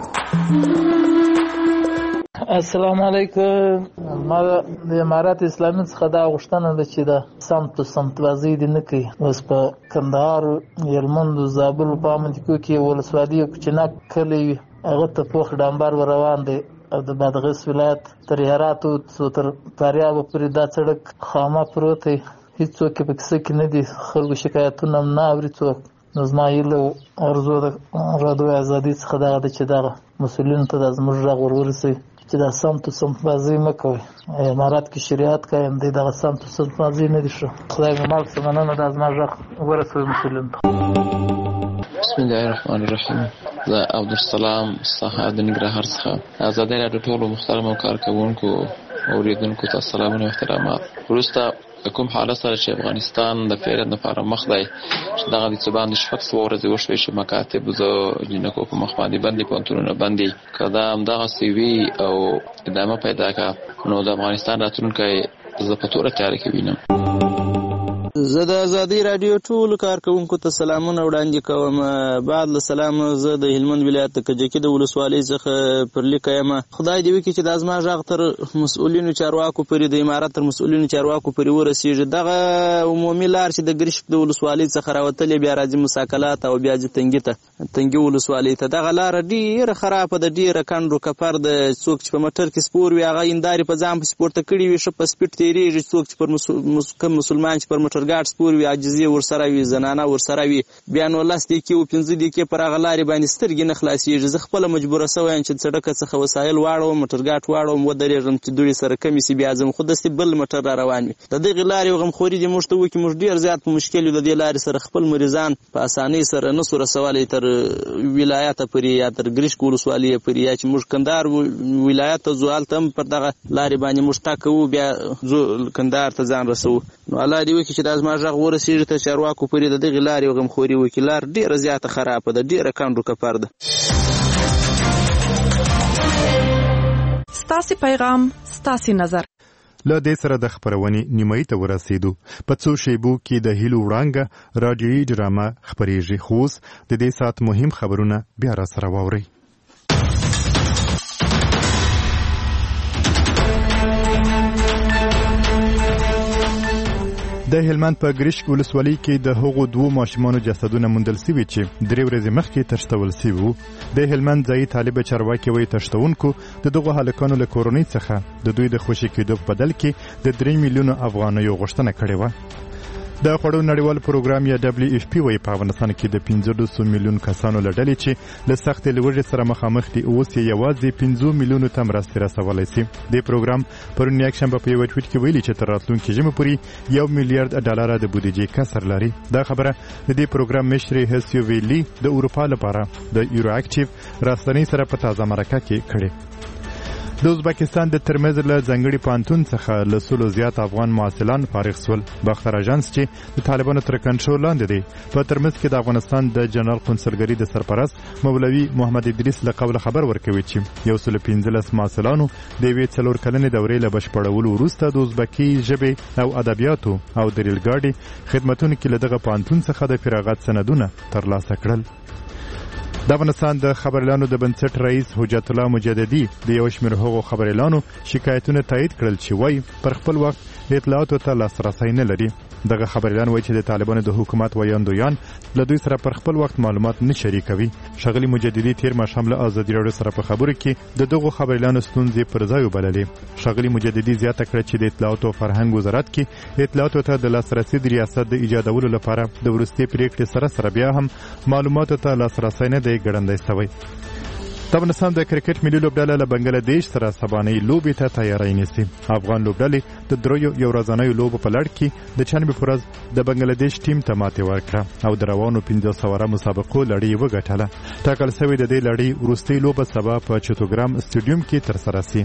S25: السلام علیکم. ما د امارات اسلامي څخه دا غوښتنه ده چې د سمت بازی دې نه کوي. اوس په کندهار، هلمند، زابل په منطقو کې ولسوالي کوچنی کلی وي، هغه ته پوخ ډامبر روان دی او د بادغیس ولایت تر هرات او تر فاریاب پورې دا سړک خامه پروت دی، هیڅوک په کیسه کې نه دي، خلکو شکایتونه نه اوري څوک. نو زما هیله ارزو د رادیو ازادي څخه دغه ده چې دغه مسؤلینو ته د زموږ غږ ورورسوي چې دا سمت بازی مه کوئ. امارات کې شریعت قایم دی، دغه سمت بازی نه دي ښه. خدای مو مال څه مننه، دا زما غږ ورسوي مسؤلینو ته.
S26: بسم الله الرحمن الرحیم. زه عبدالسلام څخه د ننګرهار څخه. ازادي راډیو ټولو محترمو کارکوونکو اوریدونکو ته سلامونه او احترامات. وروسته کوم حالت سره چې افغانستان د پیرد لپاره مخ دی، چې دغه د څه باندې شپږ ورځې وشوې چې مکاتب زه جنکو په مخ باندې بندي، پوهنتونونه بندي، که دا همدغسې وي او ادامه پیدا کړه، نو د افغانستان راتلونکی زه په توره تیاره کې وینم.
S7: زه د ازادي رادیو ټول کارکونکو ته سلامونه وړاندې کوم. بعد له سلام زه د هلمند ولایت د کجکي د ولسوالۍ څخه پر لیک یم. خدای دې وکړي چې د زما غږ تر مسؤلینو چارواکو پورې د امارت تر مسؤلینو چارواکو پورې ورسیږي. دغه عمومي لار چې د ګرشک د ولسوالۍ څخه راوتلې بیا راځي مساکلات او بیا ځي تنګي ولسوالۍ ته، دغه لار ډیره خرابه ده، ډیره کندو کپر ده. څوک چې په موټر کې سپور وي هغه هندارې په ځان پسې پورته کړي وي، ښه په سپیډ تېرېږي. څوک چې پر مسلمان چې پر موټر ګاډ سپور وي عاجزي ورسره وي، زنانه ورسره وي، بیا نو 10 دقیقې او 15 دقیقې پر هغه لارې باندې سترګې نه خلاصېږي. زه خپله مجبوره سوی یم چې سړک څخه وسایل واړوم، موټر ګاډ واړوم، ودرېږم چې دوړې سره کمې سي، بیا ځم. خو داسې بل موټر را روان وي. د دغې لارې غمخوري دې موږ ته وکړي. موږ ډېر زیات په مشکل یو. د دې لارې سره خپل مریضان په اسانۍ سره نه سو رسولی تر ولایته پورې یا تر ګرشک ولسوالۍ پورې، یا چې موږ کندهار ولایت ته ځو هلته هم پر دغه لارې باندې موږ تګ کوو، بیا ځو کندهار ته ځان رسوو. نو الله دې وکړي چې دا زما غږ ورسېږي ته چارواکو پورې، د دغې لارې غمخوري وکړي. لار ډېره زیاته خرابه ده، ډېره کندو کپر ده.
S5: ستاسې پیغام ستاسې نظر.
S1: له دې سره د خبرونې نیمایي ته ورسېدو. په څو شیبو کې د هیلو وړانګه راډیویي ډرامه خپرېږي. خو اوس د دې ساعت مهم خبرونه بیا را سره واورئ. د هلمند په ګرشک ولسوالۍ کې د هغو 2 ماشومانو جسدونه موندل شوي چې 3 ورځې مخکې تښتول شوي وو. د هلمند ځایي طالب چارواکي وایي تښتونکو د دغو هلکانو له کورنۍ څخه د دوی د خوشي کېدو په بدل کې د 3 میلیونو افغانیو غوښتنه کړې وه. د خوړو نړیوال پروګرام یا WFP وایي په افغانستان کې د 15 میلیون کسانو له ډلې چې له سختې لوږې سره مخامخ دي اوس یې یوازې 15 میلیونو ته مرستې رسولی شي. د پروګرام پرون یکشنبه په یوه ټویټ کې ویلي چې تر راتلونکي ژمي پورې $1 میلیارډ د بودیجې کسر لري. دا خبره د دې پروګرام مشرې هسیو ویلي د اروپا لپاره د یورو اکټیو رسنۍ سره په تازه مرکه کې کړې. د ازبکستان د ترمز له ځنګړي پانتون څخه له 100 زیات افغان معسلان فارغ شول. باختر اژانس چې د طالبانو تر کنټرول لاندې دی په ترمز کې د افغانستان د جنرال قونسلګرۍ د سرپرست مولوي محمد ادریس له قوله خبر ورکوي چې 115 معسلانو د یوې 4 کلنې دورې له بشپړولو وروسته د ازبکي ژبې او ادبیاتو او د ریل ګاډي خدمتونو کې له دغه پانتون څخه د فراغت سندونه ترلاسه کړل. د افغانستان د خبريالانو د بنسټ رئیس حجت الله مجددي د یو شمېر هغو خبريالانو شکایتونه تایید کړل چې وایي پر خپل وخت اطلاعاتو ته لاسرسی نه لري. دغه خبريالان وایي چې د طالبانو د حکومت ویاندویان له دوی سره پر خپل وخت معلومات نه شریکوي. ښاغلي مجددي تیر ماښام له ازادي راډیو سره په خبرو کې د دغو خبريالانو ستونزې پر ځای وبللې. ښاغلي مجددي زیاته کړه چې د اطلاعاتو او فرهنګ وزارت کې اطلاعاتو ته د لاسرسي د ریاست د ایجادولو لپاره د وروستي پریکړې سره بیا هم معلوماتو ته لاسرسی نه دی ګړندی شوی. د افغانستان د کرکټ ملي لوبډله له بنګلادیش سره سبانۍ لوبې ته تیاری نیسي. افغان لوبډلې د دریو یو ورځنیو لوبو په لړ کې د چنبې په ورځ د بنګلادیش ټیم ته ماتې ورکړه او د روانو 1500 مسابقو لړۍ وګټله. ټاکل شوې د دې لړۍ وروستۍ لوبه سبا په چتوګرام سټیډیوم کې ترسره شي.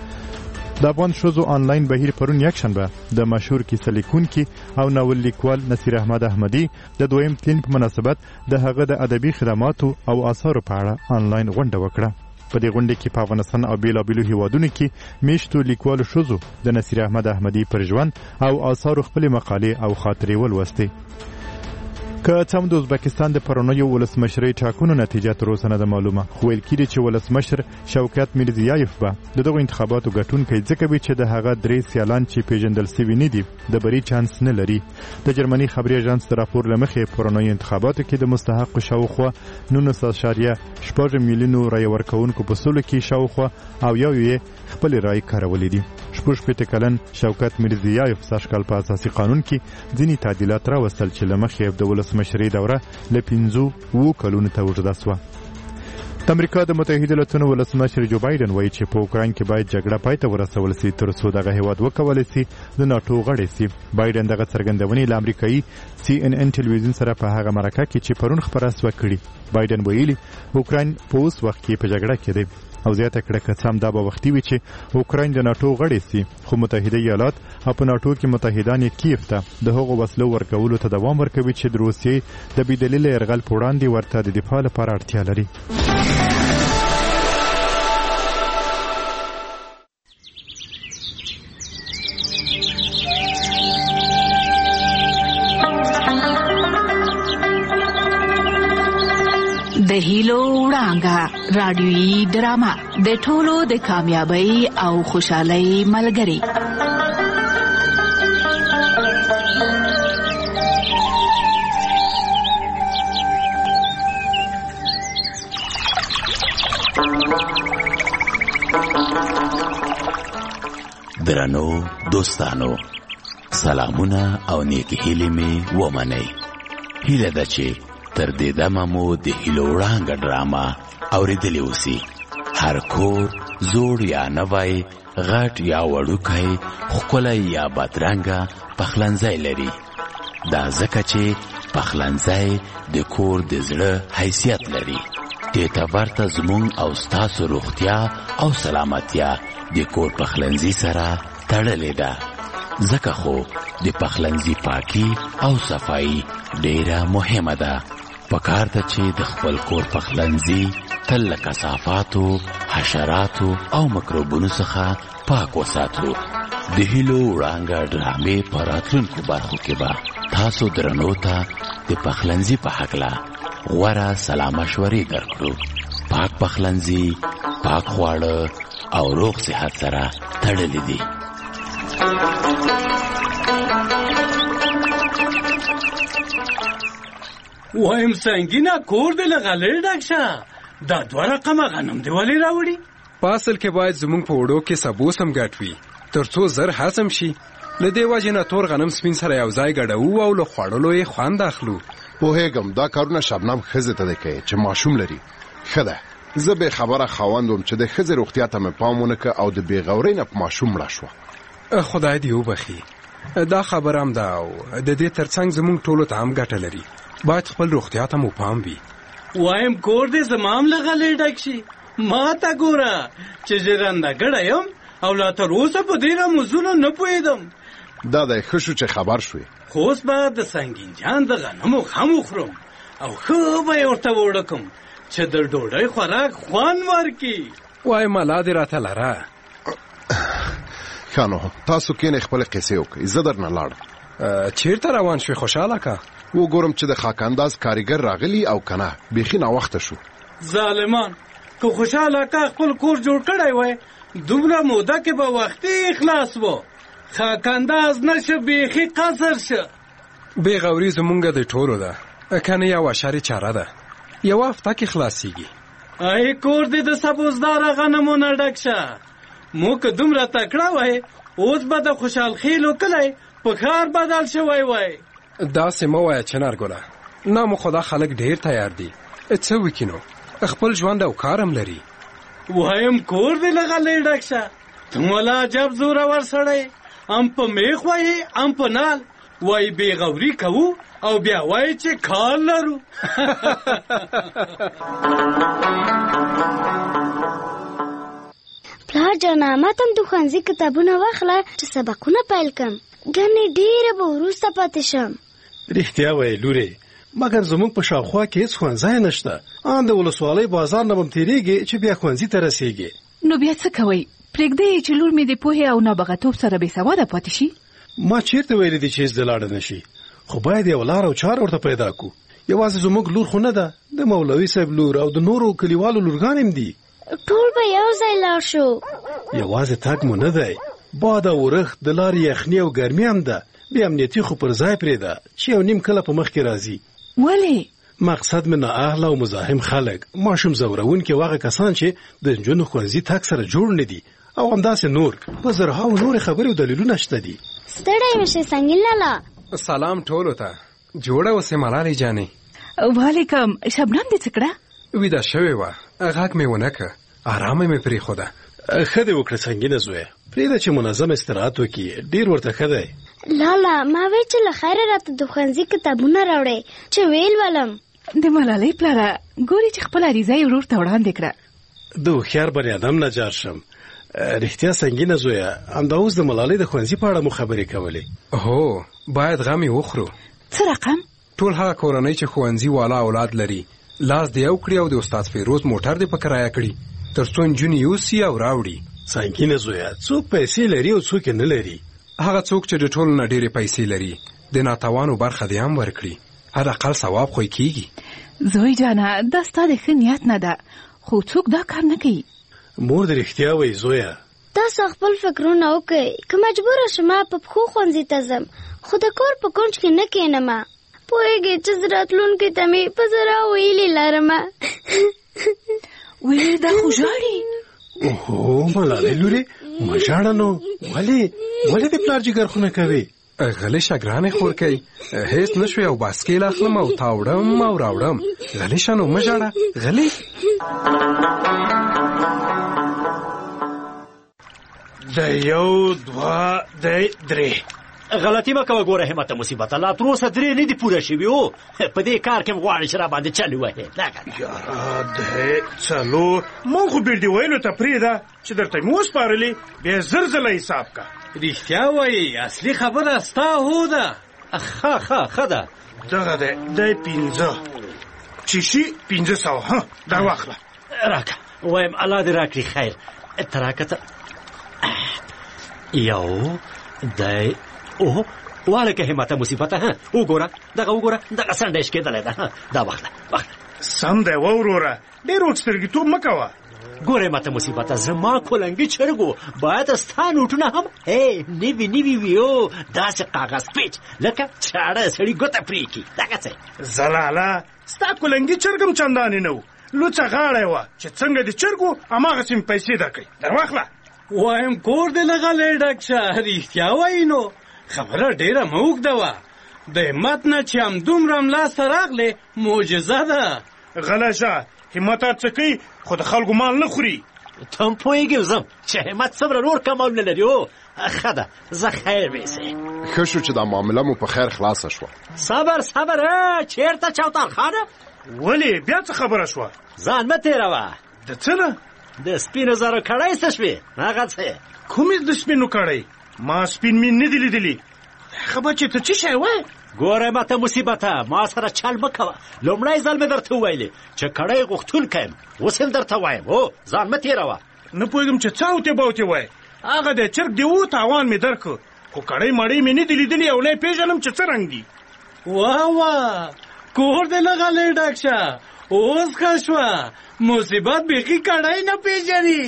S1: د افغان ښځو آنلاین بهیر پرون یکشنبه د مشهور کیسه لیکونکي او ناول لیکوال نصیر احمد احمدي د دویم تلین په مناسبت د هغه د ادبي خدماتو او آثارو په اړه آنلاین غونډه وکړه. په دې غونډه کې په افغانستان او بیلابیلو هیوادونو کې میشتو لیکوالو ښځو د نصیر احمد احمدي پر ژوند او آثارو خپلې مقالې او خاطرې ولوستې. که څه هم د ازبکستان د پرونیو ولسمشرۍ ټاکنو نتیجه تر اوسه نه ده معلومه، خو ویل کېږي چې ولسمشر شوکت میرزیایف به د دغو انتخاباتو ګټونکی ځکه وي چې د هغه 3 سیالان چې پیژندل شوي نه دي د بري چانس نه لري. د جرمني خبري اژانس د راپور له مخې پرونیو انتخاباتو کې د مستحقو شاوخوا 19.6 میلیونو رای ورکوونکو په سلو کې شاوخوا او یې خپل رای کارولې دي. 15 کلن شوکت میرزیایف سږ کال په اساسي قانون کې ځینې تعدیلات راوستل چې له مخې د ولسمشرۍ دوره له 15 کلونو ته اوږده شوه. د امریکا د متحده ایالاتو ولسمشر جو بایدن وایي چې په اوکراین کې باید جګړه پای ته ورسول شي تر څو دغه هیواد وکولی شي د ناټو غړی شي. بایدن دغه څرګندونې له امریکایي CNN ټلویزیون سره په هغه مرکه کې چې پرون خپره شوه کړي. بایدن ویلي اوکراین په اوس وخت کې په جګړه کې دی او زیاته کړه که څه هم دا به وختي وي چې اوکراین د ناټو غړی شي، خو متحده ایالات او په ناټو کې متحدان یې کیف ته د هغو وسلو ورکولو ته دوام ورکوي چې د روسیې د بېدلیله یرغل په وړاندې ورته د دفاع لپاره اړتیا لري.
S2: رادیویي ډرامه د ټولو د کامیابی او خوشحالۍ ملګری.
S12: درنو دوستانو، سلامونه او نیکی هیلې مې ومنئ. هیله ده چې تر دې دمه مو د هیلو وړانګه ډرامه اورېدلې اوسي. هر کور زوړ یا نوی، غټ یا وړوکی، ښکلی یا بدرنګه پخلنځی لري. دا ځکه چې پخلنځی د کور د زړه حیثیت لري. دې ته ورته زموږ او ستاسو روغتیا او سلامتیا د کور پخلنځي سره تړلې ده. ځکه خو د پخلنځي پاکي او صفایي ډیره مهمه ده. پکار ده چې د خپل کور پخلنځي تل له کثافاتو، حشراتو او مکروبونو څخه پاک وساتو. د هیلو وړانګه ډرامې په راتلونکو برخو کې به تاسو درنو ته د پخلنځي په هکله غوره سلا مشورې درکړو. پاک پخلنځي، پاک خواړه او روغ صحت سره تړلې دي.
S13: وایم سنگینه کور دې له غلې ډک شه. دا 2 رقمه غنم دی ولې راوړي؟
S14: په اصل کې باید زمونږ په وړو کې سبوس هم ګټ وي تر څو زر هضم شي. له دې وجې نه تور غنم سپین سره یو ځای ګډوو او له خوړلو یې خوند اخلو.
S16: پوهېږم دا کارونه شبنم ښځې ته دی کوي چې ماشوم لري. ښه ده، زه به خبره خاوند وم چې د ښځې روغتیا ته مې پام ونه کړ او د بېغورۍ نه په ماشوم مړه شوه.
S14: خدای دې وبخي. دا خبره هم ده او د دې ترڅنګ زمونږ ټولو ته هم ګټه لري. باید خپل روغتیا ته مو پام وي.
S13: وایم کور دې زمام له غلې ډک شي. ما ته ګوره چې ژرنده ګړی یم او لا تر اوسه په دې رموزونو نه پوهېدم.
S16: دا دی ښه شو چې خبر شوې.
S13: خو اوس به د سنګین جان د غنمو خم وخورم او ښه به یې ورته وړکم چې د ډوډۍ خوراک خوند ورکړي.
S14: وای ملا دې راته لره.
S16: ښه نو تاسو کینې خپلې قصې وکړئ، زه درنه لاړم.
S14: چیرته روان شوې خوشحاله که؟
S16: وګورم چې د خاکانداز کاریګر راغلی او کنه. بیخي ناوخته شو.
S13: ظالمان که خوشحاله که خپل کور جوړ کړی وای دومره موده کې به وختي خلاص و. خاکانداز نشه بیخي قصر شه.
S14: بېغوري زمونږ د ټولو ده، کنه یو اشارې چاره ده. یو هفته کې خلاصیږي.
S13: ای کور دې د سبوزداره غنمو نه ډک شه. مو که دومره تکړه وای اوس به د خوشحال خیلو کلی په ښار بدل شوی وای.
S14: داسې مه وایه چنارګله. نه مو خدا خلک ډېر تیار دي. څه وکینو خپل ژوند او کار هم لري.
S13: وایم کور دې له غلې ډک شه. ته مولا عجب زورور سړی. ام په میخ وایي ام په نال. وای بېغوري کوو او بیا وایي چې کار لرو.
S17: پلار جانه ما ته هم د ښوونځي کتابونه واخله چې سبقونه پیل کړم. ګنې ډېره به وروسته پاتې شم.
S27: رښتیا وایې لورې، مګر زموږ په شاوخوا کې هېڅ ښوونځی نشته. ان د ولسوالۍ بازار نه به م تېرېږې چې بیا ښوونځي ته رسېږې.
S2: نو بیا څه کوئ؟ پرېږدئ چې لور مې د پوهې او نابغتوب سره بېسواده پاتې شي؟
S27: ما چېرته ویلي دي چې هېڅ د لاړه نه شي، خو باید یو لار او چاره ورته پیدا کړو. یوازې زموږ لور خو نه ده، د مولوي صاحب لور او د نورو کلیوالو لورګان هم دي.
S17: ټول به یو ځای لاړ شو.
S27: یوازې تګ مو نه دی، باد او ورښت د لارې یخني او ګرمي هم ده. بې امنیتي خو پر ځای پرېږده چې یو نیم کله په مخ کې راځي.
S2: ولې؟
S27: مقصد مې نااهله او مزاحم خلک، ماشوم ځورونکي او هغه کسان چې د نجونو ښوونځي تګ سره جوړ نه دي او همداسې نور په زرهاو نورې خبرې او دلیلونه شته دي.
S17: ستړی مشې سنګین لالا.
S14: سلام ټولو ته. جوړه اوسې ملالۍ جانې.
S2: وعلیکم. شبنم دې څه کړه؟
S14: ویده شوې وه، غږ مې ونه کړه، ارامه مې پرېښوده.
S27: ښه دې وکړه سنګینه زویه، پرېږده چې منظم استراحت وکړي، ډېر ورته ښه دی.
S17: لالا ما وی چې له خیره راته د ښوونځي کتابونه راوړې چې ویل ولم.
S2: د ملالۍ پلاره ګوري چې خپل عریضه یې ورور ته وړاندې کړه.
S27: د هوښیار بني ادم نه جار شم. رښتیا سنګینه زویه، همدا اوس د ملالۍ د ښوونځي په اړه مو خبرې کولې.
S14: هو باید غم یې وخورو.
S2: څه رقم؟
S14: ټول هغه کورنۍ چې ښوونځي والا اولاد لري لاس دې یو کړي او د استاد فیروز موټر دې په کرایه کړي تر څو نجونې یوسي او راوړي.
S27: سنګینه زویه، څوک پیسې لري او څوک نه لري.
S14: هغه څوک چې د ټولو نه ډېرې پیسې لري د ناتوانو برخه دې هم ورکړي. حداقل ثواب خو یې کېږي.
S2: زوی جانه دا ستا د ښه نیت نه ده، خو څوک دا کار نه کوي.
S27: مور دې رښتیا وایي زویه.
S17: تاسو خپل فکرونه وکړئ. که مجبوره شم په پښو ښوونځي ته ځم خو د کور په کونج کې نه کښېنم. پوهېږې چې زه راتلونکي ته مې په زړه ویلې لرم.
S2: ویلې دا خو ژاړي.
S27: اوهو ملالۍ لورې مه ژاړه نو. ولې د پلار جګر خونه کوې؟
S14: غلی شه ګرانې خورکۍ، هېڅ نه شوې او باسکیل اخلم او تاوړم او راوړم. غلی شه نو مه ژاړه. غلی
S3: د یو دوه درې. غلطي مه کوه ګوره همته مصیبته، لا تر اوسه 3 نه دي پوره شوي. او په دې کار کې غواړې چې را باندې چل ووهې. یاره 4 مونږ خو بیل دې ویلو ته پرېږده چې درته مې وسپارلې، بیا زر ځله حساب کا.
S13: رښتیا وایي اصلي خبره ستا هو ده.
S3: ښه ده. دغه دی 15 چې شي 1500. دا واخله راکه. وایم الله دې راکړي خیر. ته راکه یو دی. اوه والکه همته مصیبته. وګوره دغه سنډیش کېدلی ده. دا واخله سم دی وروره، ډېر اوږد سترګېتوب مه کوه. ګورې ماته مصیبته زما کولنګي چرګو باید ستا نوټونه هم نوي وي. او داسې کاغذ پیچ لکه چاړه سړي ګوته پرې کړي. دغه څه زلاله ستا کولنګي چرګ هم چندانې نه و، لوڅه غاړه یې وه چې څنګه د چرګو هماغسې مې پیسې درکوي. در واخله.
S13: وایم کور دې لغلی ډک شه. رښتیا وایي نو خبره ډېره مه اوږده وه. د همت نه چې همدومره ملاسته راغلې معجزه ده.
S3: غله شه، همت هر څه کوي خو د خلکو مال نه خوري. ته هم پوهېږې زم چې همت څومره نور کمالونه لري. او ښه ده زه خیر ویسې.
S16: ښه شو چې دا معامله مو په خیر خلاصه شوه.
S3: صبر چېرته چوتال خانه؟ ولې بیا څه خبره شوه؟ ځان مه تېروه. د څه نه؟ د سپینو زرو کړۍ څه شوې؟ هغه څه کومې د سپینو کړۍ؟ ما سپین مې نه دي لیدلي. خبر چې ته څه شی وایې؟ ګوره ماته مصیبته ما سره چل مه کوه. لومړی ځل مې درته وویلې چې کړۍ غوښتونکی یم، اوس هم درته وایم. او ځان مه تېروه. نه پوهېږم چې څه اوتې باوتې وایې. هغه دی چرګ دې و تاوان مې درکړ خو کړۍ مړۍ مې نه دي لیدلي او نه یې پېژنم چې څه رنګ دي.
S13: واه کور دې لغلی ډک شه. اوس ښه شوه. مصیبت بیخي کړۍ نه پېژني.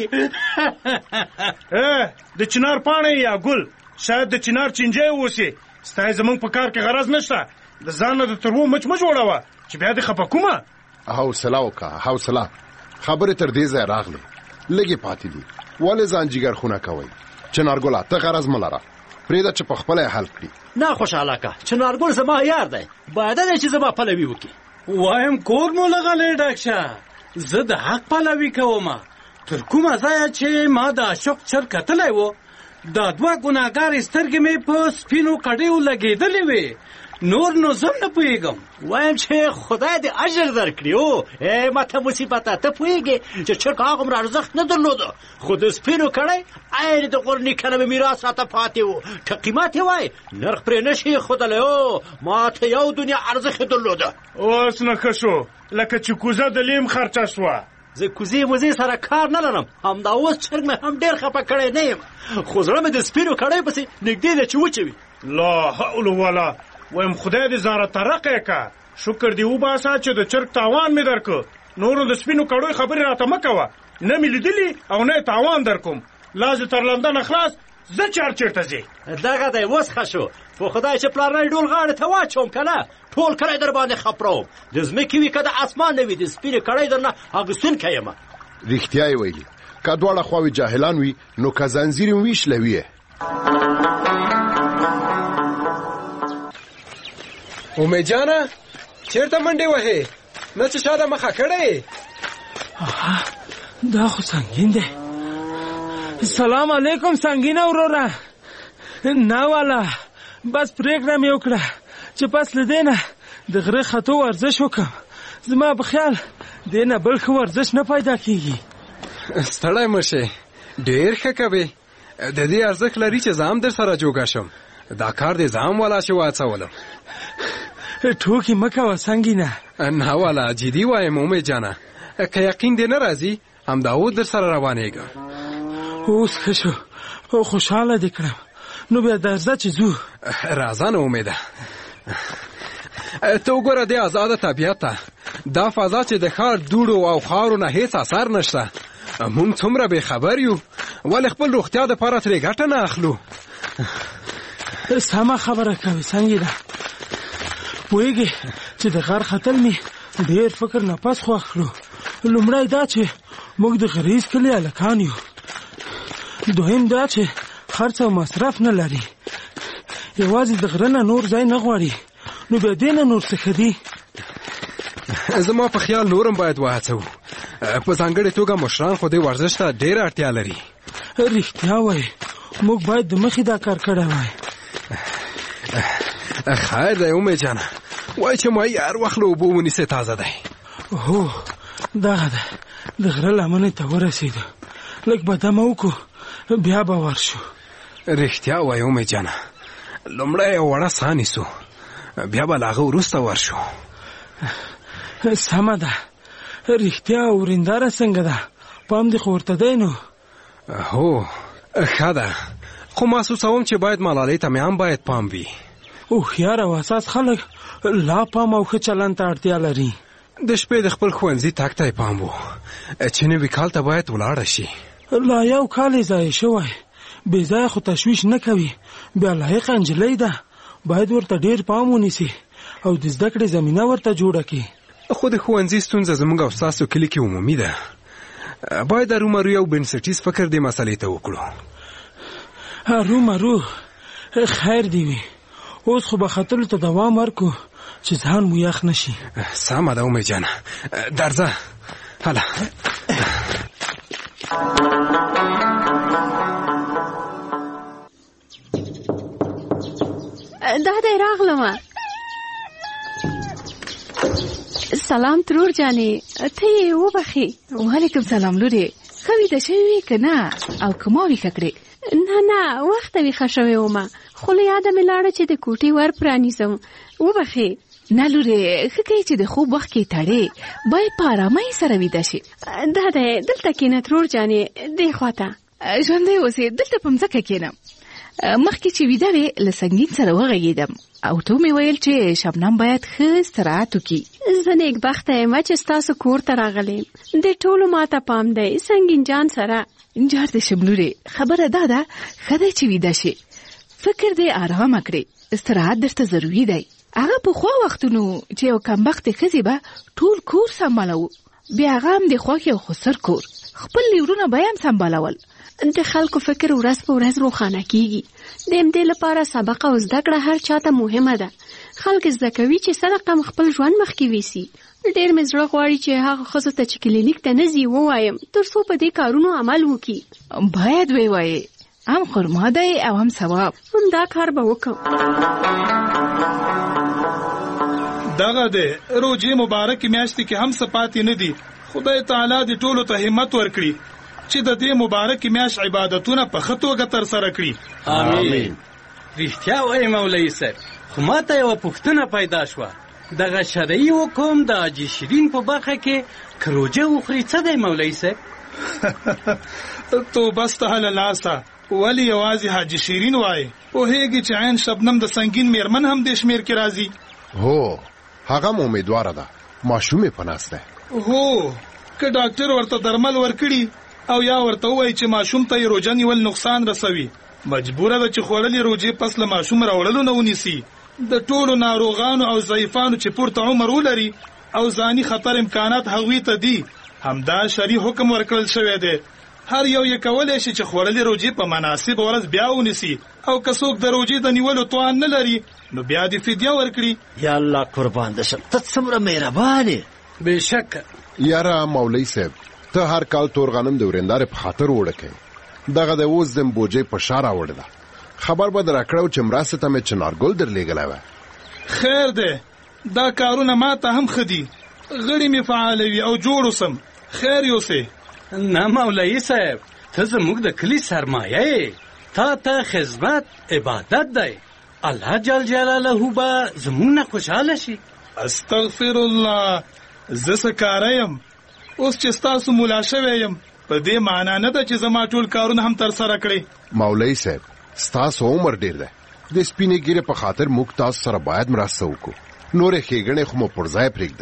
S3: د چنار پاڼې یا ګل شاید د چنار چینجی اوسي. ستا یې زمونږ په کار کې غرض نشته. د ځان نه د ترو مچ مه جوړوه چې بیا دې خفه کومه.
S16: حوصله وکړه حوصله. خبرې تر دې ځای راغلې لږې پاتې دي. ولې ځان جګر خونه کوئ؟ چنارګله ته غرض مه لره، پرېږده چې پخپله یې حل کړي.
S3: نه خوشحاله که چنارګل زما یار دی، باید دی چې زما پلوي وکړي.
S13: وایم کور مو لغلی ډک شه. زه د حق پلوي کوم. تر کومه ځایه چې ما د اشوق چر کتلی و دا 2 ګناهګارې سترګې مې په سپینو کډیو لګېدلې وې. نور نو زم نه پوهېږم.
S3: وایم چې خدای دې اجر درکړي. او ماته مصیبته ته پوهېږې چې چرګ هغومره ارزښت نه درلوده خو د سپینو کړی عین د غور نیکه نه مې میراث راته پاتې و. که قیمت یې وای نرخ پرې نه شي ښودلی. او ماته یو دنیا ارزښت یې درلوده. اوس نه ښه شو لکه چې کوزه د لیم خرچه شوه. زه کوزې موزې سره کار نه لرم. همدا اوس چرګ مې هم ډېر خفه کړی نه یم خو زړه مې د سپینو کړی پسې نږدې ده چې وچوي. لا حول ولا. وایم خدای دې ځان راته رقی که. شکر دې وباسه چې د چرګ تاوان مې درکړ. نورو د سپینو کړیو خبرې راته مه کوه. نه مې لیدلي او نه یې تاوان در کوم. لاس دې تر لندنه خلاص. زه چېرته ځې؟ دغه دی اوس ښه شو. په خدای چې پلارنی ډول غاړې ته واچوم که نه ټول کړی در باندې خپروم. د ځمکې وي که د اسمان نه وي د سپینې کړی در نه اخیستونکی یم.
S16: رښتیا یې ویلي. که دواړه خواوې جاهلان وي نو که زنځیر یې ویشلوي.
S14: امید جانه چیرته منډې وهې؟ نه چې شاده مخه کړې.
S4: دا خو سنګین دی. سلام علیکم سنګینه وروره. نه والا بس پرېکړه مې وکړه چې پس له دې نه د غره ختو ورزش وکړم. زما په خیال دې نه بل ښه ورزش نه پیدا کېږي.
S14: ستړی مه شې، ډېر ښه کوې. د دې ارزښت لري چې زه هم در سره جوګه شم. دا کار دې زه هم والا چې واڅولم.
S4: ټوکې مه کوه سنګینه.
S14: نه والا جدي وایم امید جانه. که یقین دې نه راځي همدا اوس در سره روانېږم.
S4: اوس ښه شو او خوشحاله دې کړم. نو بیا درځه چې ځو.
S14: راځه نو امیده. ته وګوره دې ازاده طبیعت ته. دا فضا چې د ښار دوړو او خاورو نه هیڅ اثر نشته. مونږ څومره بې خبر یو، ولې خپل روغتیا دپاره ترې ګټه نه اخلو؟
S4: سمه خبره کوي سنګینه. پوهېږې چې د غر ختل مې ډېر فکر نه پس خوښ کړو. لومړی دا چې موږ د غریز کلي هلکان یو. دویم دا چې خرڅ او مصرف نه لري، یوازې د غره نه نور ځای نه غواړي، نو بیا دې نه نور څه ښه دي.
S14: زما په خیال نورم باید وهڅوو، په ځانګړې توګه مشران خو دې ورزش ته ډېره اړتیا لري.
S4: رښتیا وایي، موږ باید د مخې دا کار کړی وای.
S14: خیر دی اومې جانه، وایي چې ماهي هر وخت له اوبو ونیسې تازه دی.
S4: هو دغه ده، د غره لمنې ته ورسېدو، لږ به دمه وکړو بیا به ورشو.
S14: رښتیا وایي اومې جانه، لومړی یو وړه ساه نیسو، بیا به له هغه وروسته ورشو.
S4: سمه ده. رښتیا ورېنداره څنګه ده؟ پام دې خو ورته دی نو؟
S14: هو ښه ده، خو محسوسوم چې باید ملالۍ ته مې هم باید پام وي.
S4: هوښیار او حساس خلک لا پام او ښه چلند ته اړتیا لري.
S14: د شپې د خپل ښوونځي تګ ته یې پام و چې نوي کال ته باید ولاړه شي.
S4: لا یو کال یې ضایع شوی، بې ځایه خو تشویش نه کوي. بیا لایقه نجلۍ ده، باید ورته ډېر پام ونیسي او د زده کړې زمینه ورته جوړه کړي.
S14: خو د ښوونځي ستونزه زموږ او ستاسو کلي کې عمومي ده. باید ارومرو یو بنسټیز فکر دې مسلې ته وکړو.
S4: ارومرو خیر دی وي، اوس خو به ختلو ته دوام ورکو چې ځان مو یخ نشي.
S14: سمه ده اومې جانه، درځه هله.
S5: دا دی راغلمه. سلام ترور جانې، ته یې وبخې.
S2: وعلیکم سلام لورې، ښه ویده شوې وې که نه؟ او که ما ویښه کړې؟
S5: نه وخته ویښه شوې ومه، خو له یاده مې لاړه چې د کوټې ور پرانیزم. وبخې.
S2: نه لورې، ښه کوې چې د خوب وخت کې تړې، باید په ارامۍ سره ویده شي.
S5: دا دی، دلته کښېنه ترور جانې، دې خواته.
S2: ژوندی اوسې، دلته په مځکه کښېنم. مخکې چې ویده وې له سنګین سره وغږېدم او ته مې ویل چې شبنم باید ښه استراحت وکړي.
S5: زه نیکبخته یم چې ستاسو کور ته راغلی یم. د ټولو ماته پام دی سنګین جان سره.
S2: جار دې شم لورې، خبره دا ده ښه دی چې ویده شي، فکر دې ارامه کړې، استراحت درته ضروري دی. هغه پخوا وختونو چې یو کمبختې ښځې به ټول کور سمبالوو، بیا هغه هم د خوښ یو خسر کور، خپل لیورونه به یې هم سمبالول.
S5: د خلکو فکر ورځ په ورځ روښانه کیږي. د همدې لپاره سبق او زده کړه هر چاته مهمه ده. خلک زده کوي چې څنګه خپل ژوند مخکې ویسي. ډېر مې زړه غواړي چې هغه ښځو ته چې کلینیک ته نه ځي ووایم، تر څو په دې کارونو عمل وکړي.
S2: باید وی وایې، هم خرما دی او هم ثواب.
S5: همدا کار به وکړم.
S6: دغه دی، روژې مبارکې میاشتې کې هم څه پاتې نه دي. خدای تعالی دې ټولو ته همت ورکړي چې د دې مبارکې میاشت عبادتونه په ښه توګه ترسره کړي.
S13: آمین. رښتیا وایي مولوي صاحب، خو ما ته یوه پوښتنه پیدا شوه. دغه شرعي حکم د حاجي شیرین په برخه کې که روژه وخوري څه دی مولوي صاحب؟
S6: توبه سته له لاسه، ولې یوازې حاجي شیرین وایي؟ پوهېږي چې عین شبنم د سنګین میرمن هم دې شمېر کې راځي.
S16: هو هغه هم امیدواره ده، ماشومې په ناست ده.
S6: هو که ډاکټر ورته درمل ورکړي او یا ورته وایي چې ماشوم ته یې روژه نیول نقصان رسوي، مجبوره ده چې خوړلې روژې پس له ماشوم راوړلو نه ونیسي. د ټولو ناروغانو او ضعیفانو چې پورته عمر ولري او ځاني خطر امکانات هغوی ته دي، همدا شرعي حکم ورکړل شوی دی. هر یو یې کولی شي چې خوړلې روژې په مناسب ورځ بیا ونیسي، او که څوک د روژې د نیولو توان نه لري نو بیا دې فدیه ورکړي.
S3: یا الله قربان دې شم، ته څومره مهربان یې.
S6: بېشکه
S16: یاره مولوي صاحب، ته هر کال تور غنم د ورېندارې په خاطر وړه کوې. دغه د اوس د بوجۍ په شا راوړې ده. خبر به در کړو چې مرستې ته مې چنارګل درلېږلی وه.
S6: خیر دی، دا کارونه ما ته هم ښه دي، غړي مې فعالوي او جوړ اوسم. خیر یوسې.
S13: نه مولوي صاحب، ته زموږ د کلي سرمایه یې، تا ته خدمت عبادت دی. الله جل جلاله به زموږ نه خوشحاله شي.
S6: استغفر الله، زه څه کاره یم؟ اوس چې ستاسو مولا شوی یم، په دې معنا نه ده چې زما ټول کارونه هم ترسره کړئ.
S16: مولوي صاحب، ستاسو عمر ډېر دی، د سپینې ګیرې په خاطر موږ تاسو سره باید مرسته وکړو. نورې ښېګڼې خو مو پر ځای پرېږدئ.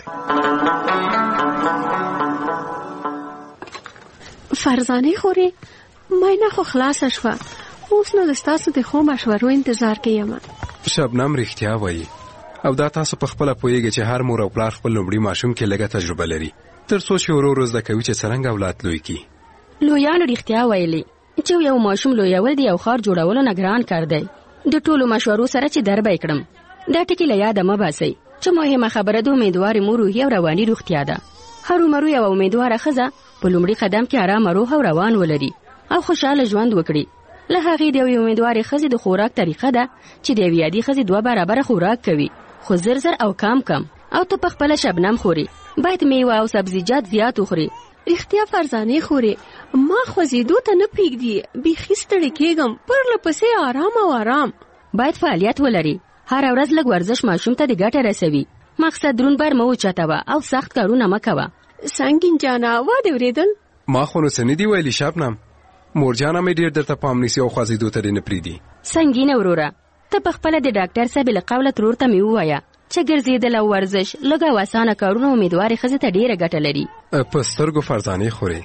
S5: فرزانه خورې مینه خو خلاصه شوه، اوس نو د ستاسو د ښو مشورو انتظار کې یم.
S14: شبنم رښتیا وایي او دا تاسو په خپله پوهیږئ چې هر مور او پلار خپل لومړي ماشوم کې لږه تجربه لري تر څو چې ورو ورو زده کوي چې څرنګه اولاد لوی کړي.
S15: لویانو رښتیا ویلي چې یو ماشوم لویول د یو ښار جوړولو نه ګران کار دی. د ټولو مشورو سره چې دربه یې کړم دا ټکي له یاده مه باسئ چې مهمه خبره د امیدوارې مور روحي او رواني روغتیا ده. هرومرو یوه امیدواره ښځه په لومړي قدم کې ارامه روح او روان ولري او خوشحاله ژوند وکړي. له هغې د یوې امیدوارې ښځې د خوراک طریقه ده چې د یوې عادي ښځې 2 برابره خوراک کوي خو زر زر او کم کم. او ته په خپله شبنم خوري باید میوه او سبزیجات زیات وخوري.
S5: رښتیا فرزانه خورې ما خوځېدو ته نه پرېږدي، بیخي ستړې کېږم، پرله پسې آرام او آرام.
S15: باید فعالیت ولري. هره ورځ لږ ورزش ماشوم ته د ګټه رسوي. مقصد دروند بار مه اوچتوه او سخت کارونه مه کوه.
S5: سنګین جانه واده اورېدل
S14: ما خو نو څه نه دي ویلي شبنم. مورجانه مې ډېر درته پام نیسي او خوځېدو ته دې نه پرېږدي.
S15: سنګینه وروره ته په خپله د ډاکټر صاحب له قوله ترور ته مې ووایه چې ګرځېدل او ورزش لږ او اسانه کارونه امیدوارې ښځې ته ډېره ګټه لري.
S14: په سترګو فرزانې خورې.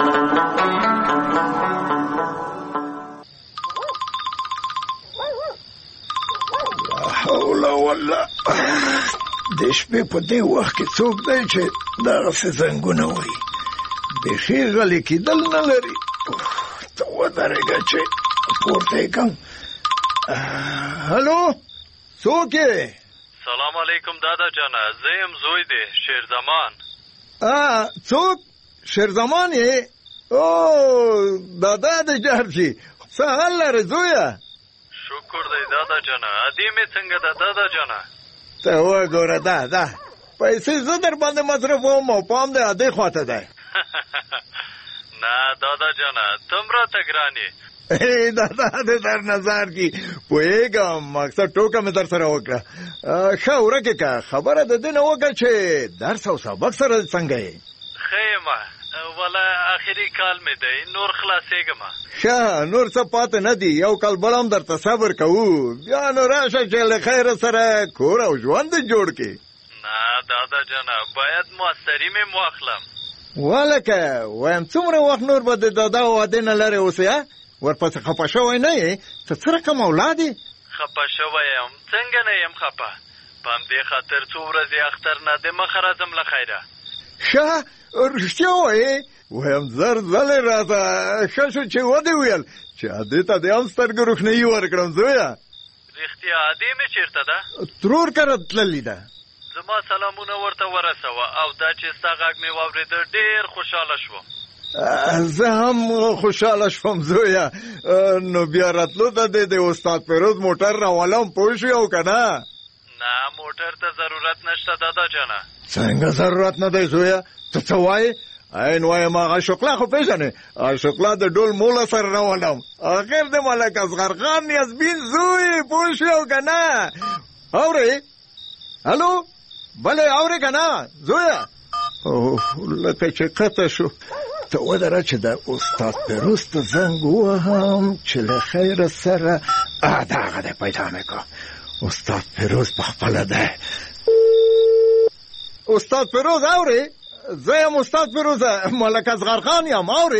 S18: حول والله د شپې په دې وخت کې څوک دی چې دغسې زنګونه وهي؟ بیخي غلی کېدل نه لري. ته ودرېږه چې پورته یې کړم. هلو څوک یې؟
S19: سلام علیکم دادا جانه، زه یم زوی دی شیرزمان.
S18: څوک؟ شیرزمان یې؟ او دادا دې جار شي. څه حال لرې زویه؟
S19: شکر دی دادا جانه. ادې مې څنګه ده دادا جانه؟
S18: ته وګوره دا پیسې زه در باندې مصرفوم او پام دې ادې خواته دی.
S19: نه دادا جانه تم راته ګران یې.
S18: دادا دې در نظر کې پوهېږم، مقصد ټوکه مې در سره وکړه. ښه ورکې که خبره د دې نه وکړه چې درس او سبق سره څنګه یې؟
S19: ښه یم ولا آخري کال مې دی، نور خلاصېږم.
S18: ښه نور څه پاتې نه دي، یو کال بل هم درته صبر کوو، بیا نو راشه چې له خیره سره کور او ژوند دې جوړ کړي.
S19: نه دادا جانه باید ماستري مې واخلم.
S18: ولکه وایم څومره وخت نور به د دادا واده نه لرې اوسې؟ ورپسې خفه شوی نه یې؟ ته څه رقم اولاد یې؟
S19: خفه شوی یم، څنګه نه یم خفه؟ په همدې خاطر څو ورځې اختر نه د مخه راځم له خیره.
S18: ښه رښتیا وایې؟ وایم زر ځلې راته ښه شو چې ودې ویل چې ادې ته دې هم سترګو روښنایي ورکړم زویه.
S19: رښتیا ادې مې چېرته ده؟
S18: ترور کره تللې ده.
S19: زما سلامونه ورته ورسوه او دا چې ستا غږ مې واورېده ډېر خوشحاله شوم.
S18: زه هم خوشحاله شوم زویه. نو بیا راتلو ته دې د استاد فیروز موټر راولم پوه شوې او که نه؟
S19: نه موټر ته ضرورت نشته دادا جانه.
S18: څنګه ضرورت نه دی زویه؟ ته څه وایې؟ عین وایم هغه شکله خو پېژنې؟ شکله د ډول موله سره راولم. آخر د ملک اصغر خان نیازبین زوی پوه شوې او که نه؟ اورې؟ هلو بلې اورې که نه زویه؟ لکه چې قطع شو. ته ودره چې د استاد فیروز ته زنګ ووهم چې له خیره سره دغه دی پیدا مې کړه. استاد فیروز په خپله دی. استاد فیروز اورې؟ زه یم استاد فیروز ملک اصغر خان یم. اورې؟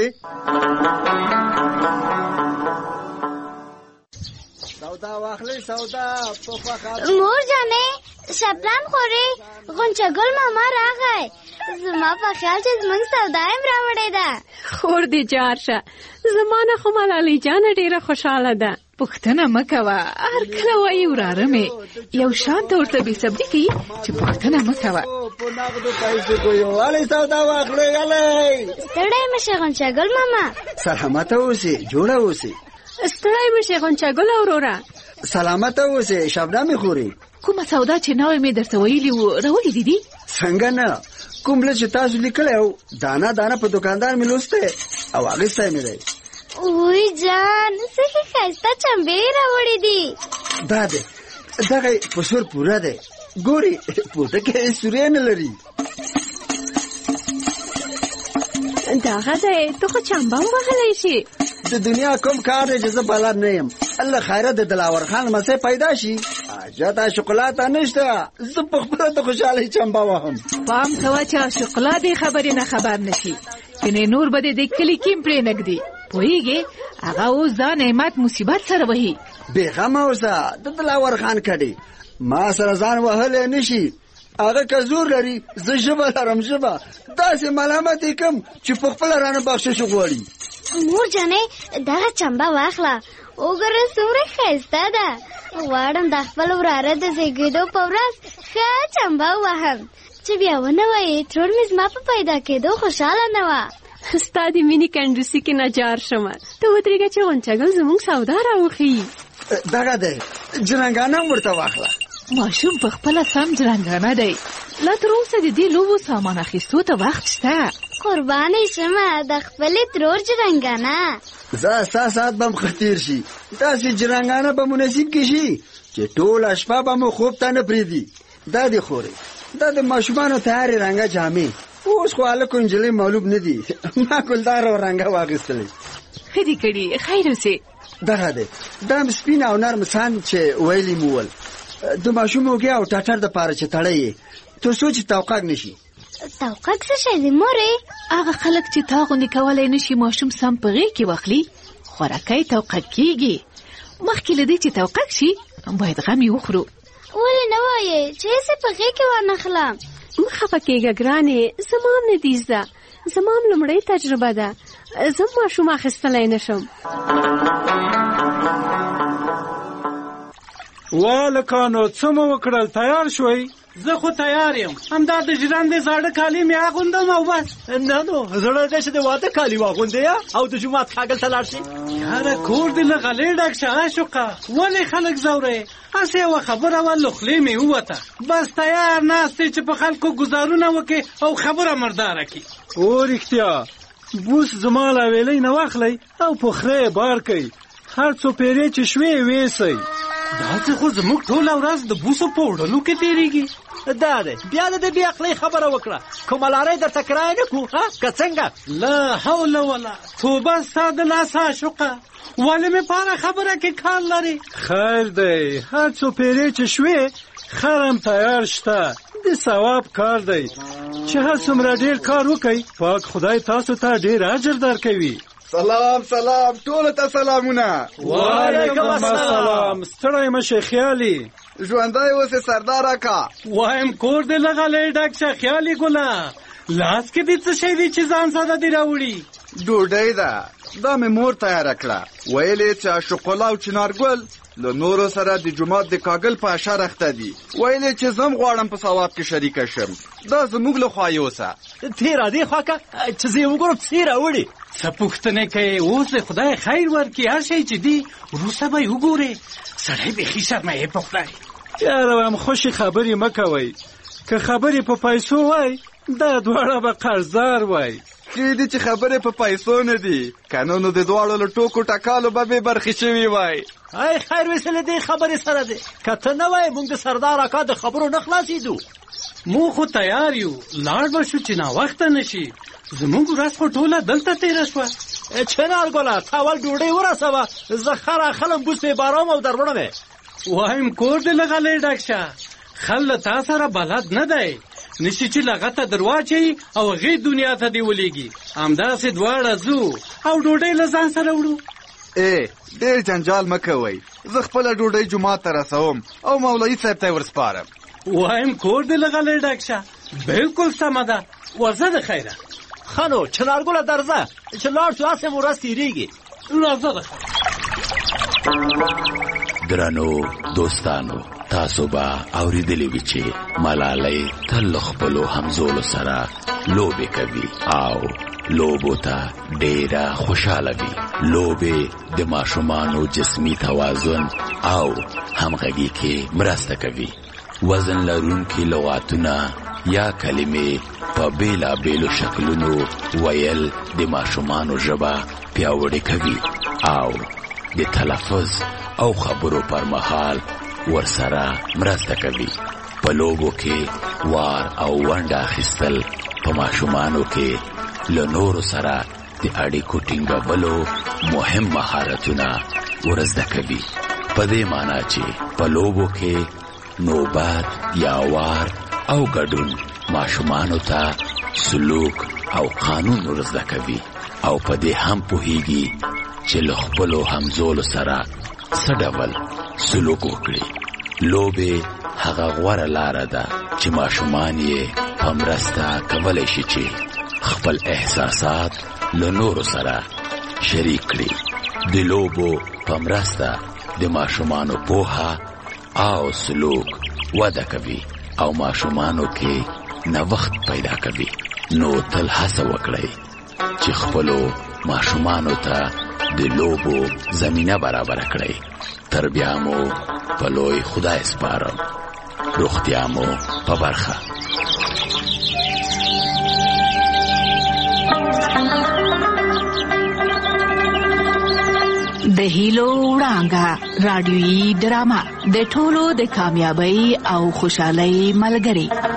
S20: سودا واخلې سودا
S17: مور جانې شبنم خورې غونچه ګل ماما راغی. زما په خیال چې زموږ سودا یې راوړې ده.
S5: خور دې جار شه، زما نه خو ملالۍ جانه ډېره خوشحاله ده.
S2: پوښتنه مه کوه، هر کله وایي وراره مې یو شان ته ورته بېصبري کوي چې پوښتنه مه کوه.
S20: په نغدو پیسو کویو والې سودا واخلې والې.
S17: ستړی مه شې غونچه ګل ماما.
S20: سلامته اوسې، جوړه اوسې.
S5: ستړی مه شې غونچه ګله وروره.
S20: سلامته اوسې شبنمې خورې.
S2: کومه سودا چې نوی مې درته ویلي وو راولېدې دي؟
S20: څنګه نه، کوم لږ چې تاسو لیکلی او دانه دانه په دوکاندار مې لوستی او اخیستی مې دی.
S17: وی جان څه ښایسته چمبې راوړې دي.
S20: دا دی دغه په سور پوره دی. ګورې پورته کې هېڅ سورې نه لري.
S5: دغه دی ته خو چمبه هم وهلی شي.
S20: د دنیا کوم کار دی چې زه بلد نه یم. الله خیره د دلاور خان مسې پیدا شي جاته شکلاته نشته، زه په خپله د خوشحالۍ چمبه وهم.
S2: پام کوه چې شکلاتې خبرې نه خبر نشي، کنې نور به د کلي کیم پرې نږدي. پوهېږې هغه اوس دا نعمت مصیبت سره وهي.
S20: بېغمه اوسه، د دلاور خان کډې ما سره ځان وهلی نشي. هغه که زور لري، زه ژبه لرم ژبه. داسې ملامت یې کم چې په خپله رانه بخشش وغواړي.
S17: مور جانې دغه چمبه واخله، وګوره څومره ښایسته ده. غواړم د خپل وراره د زیږېدو په ورځ ښه چمبه ووهم چې بیا ونه وایي ترور مې زما په پیدا کېدو خوشحاله نه وه.
S5: ستا د مینې کنډوسي کې نجار شمه، ته ودرېږه چې غونچګل زموږ سودا راوښیي.
S20: دغه دی جرنګانه هم ورته واخله.
S2: ماشوم په خپله سم جرنګانه دی. لا تر اوسه د دې لوبو سامان اخیستو ته وخت شته.
S17: قربانې شمه د خپلې ترور جرنګانه.
S20: زه ستا ساعت به م ښه تېر شي، داسې جرنګانه به مو نصیب کې شي چې ټوله شپه به مو خوب ته نه پرېږدي. دا دې خورې، دا د ماشومانو تیارې رنګه جامې. اوس خو هلک نجلۍ معلوم نه دي، ما ګلدار او رنګه واخیستلې.
S2: ښه دې کړي، خیر اوسې.
S20: دغه دی دا م سپین او نرم سان چې ویلي مو ول، د ماشوم اوږې او ټټر دپاره چې تړی یې تر څو چې توقق نه شي.
S17: توقق څه شی دی مورې؟
S2: هغه خلک چې تا غوندې کولی نه شي ماشوم سم په غېږ کې واخلي، خوراکی توقق کېږي. مخکې له دې چې توقق شي باید غم یې وخورو.
S17: ولې نه وایې چې هسې په غېږ کې وانخلم؟
S5: مه خفه کېږه ګرانې، زما هم نه دي زده، زما هم لومړۍ تجربه ده، زه هم ماشوم اخیستلی نه شم.
S4: والکانو څه مو وکړل، تیار شوئ؟
S13: زه خو تیار یم، همدا د ژرندې زاړه کالي مې اغوندم او بس.
S3: نه نو زړه دی چې د واده کالي واغوندې او د جومات کاږل ته لاړ شي.
S13: یاره کور دې له غلې ډک شه عاشقه، ولې خلک ځوروې؟ هسې یوه خبره وه له خولې مې ووته، بس تیار ناست چې په خلکو ګزارونه وکړې او خبره مرداره کړي.
S4: او رښتیا بوس زما له ویلۍ نه واخلئ او په خره یې بار کئ، هر څو پیرې چې شوې ویسئ.
S13: داسې خو زموږ ټوله ورځ د بوسو په وړلو کې تېرېږي.
S3: دا دی بیا د دې بې عقلۍ خبره وکړه، کومه لارۍ درته کرایه نه کړو که څنګه؟
S13: لا حول ولا توبه ستا د لاسه عاشقه، ولې مې په هره خبره کې کار لرې؟
S4: خیر دی، هر څو پیرې چې شوې خر هم تیار شته، د ثواب کار دی چې هر څومره ډېر کار وکئ پاک خدای تاسو ته ډېر اجر درکوي.
S18: سلام سلام ټولو ته سلامونه.
S4: وعلیکم السلام. ستړی مشه خیالي،
S18: ژوندی اوسې سردار اکا.
S13: وایم کور دې له غلۍ ډک شه خیالي ګله، لاس کې دې څه شی دی چې ځان ساده دې راوړي؟
S18: ډوډۍ ده، دا مې مور تیاره کړه، ویلې چې عاشقالله او چنارګل له نورو سره د جومات د کاږل په اشر اخته دي، ویلې چې زه هم غواړم په ثواب کې شریکه شم. دا زموږ له خوا یوسه.
S3: ته را دې خوا که چې زه یې وګورم څه یې راوړي.
S13: څه پوښتنې کوې؟ اوس دې خدای خیر ورکړي، هر شی چې دی وروسته به یې وګورې. سړی بیخي شرموي په خدای.
S4: یاره وایم خوشې خبرې مه کوئ، که خبرې په پیسو وای دا دواړه به قرضدار وای.
S18: کېدې چې خبرې په پیسو نه دي، که نه نو د دواړو له ټوکو ټکالو به بې برخې شوي وای.
S3: ای خیر ویسه له دې خبرې سره دی، که ته نه وای موږ د سردار اکا د خبرو نه خلاصېدو.
S13: موږ خو تیار یو، لاړ به شو چې ناوخته نه شي. زموږ ورځ خو ټوله دلته تېره شوه.
S3: چنارګله ته اول ډوډۍ ورسوه، زه خر اخلم بوس پې بارم او دروړم یې.
S13: وایم کور دې له غلۍ ډک شه، خل له تا سره بلد نه دی، نشي چې لغته در واچوي او هغې دنیا ته دې ولېږي. همداسې دواړه ځو او ډوډۍ له ځان سره وړو.
S18: ډېر جنجال مه کوئ، زه خپله ډوډۍ جومات ته رسوم او مولوي صاحب ته یې ورسپارم.
S13: وایم کور دې له غلۍ ډک شه، بلکل سمه ده، ورځه د خیره.
S3: ښه نو چنارګله درځه چې لاړ شو، هسې مو ورځ تېرېږي.
S13: راځه د خیره.
S12: درنو دوستانو، تاسو به اورېدلي وي چې ملالۍ تل له خپلو همزولو سره لوبې کوي او لوبو ته ډېره خوشحاله وي. لوبې د ماشومانو جسمي توازن او همغږي کې مرسته کوي. وزن لرونکي لغاتونه یا کلمې په بېلابېلو شکلونو ویل د ماشومانو ژبه پیاوړې کوي او د تلفظ او خبرو پر مهال ورسره مرسته کوي. په لوبو کې وار او ونډه اخیستل په ماشومانو کې له نورو سره د اړیکو ټینګولو مهم مهارتونه ورزده کوي. په دې معنی چې په لوبو کې نوبت یا وار او ګډون ماشومانو ته سلوک او قانون ورزده کوي او په دې هم پوهیږي چې له خپلو همزولو سره څه ډول سلوک وکړي. لوبې هغه غوره لاره ده چې ماشومان یې په مرسته کولی شي چې خپل احساسات له نورو سره شریک کړي. د لوبو په مرسته د ماشومانو پوهه او سلوک وده کوي او ماشومانو کې نوښت پیدا کوي. نو تل هڅه وکړئ چې خپلو ماشومانو ته د لوبو زمینه برابر کړئ. تر بیا مو په لوی خدای سپارم. روغتیا مو په برخه.
S2: د هیلو وړانګه رادیویي ډرامه د ټولو د کامیابی او خوشحالۍ ملګری.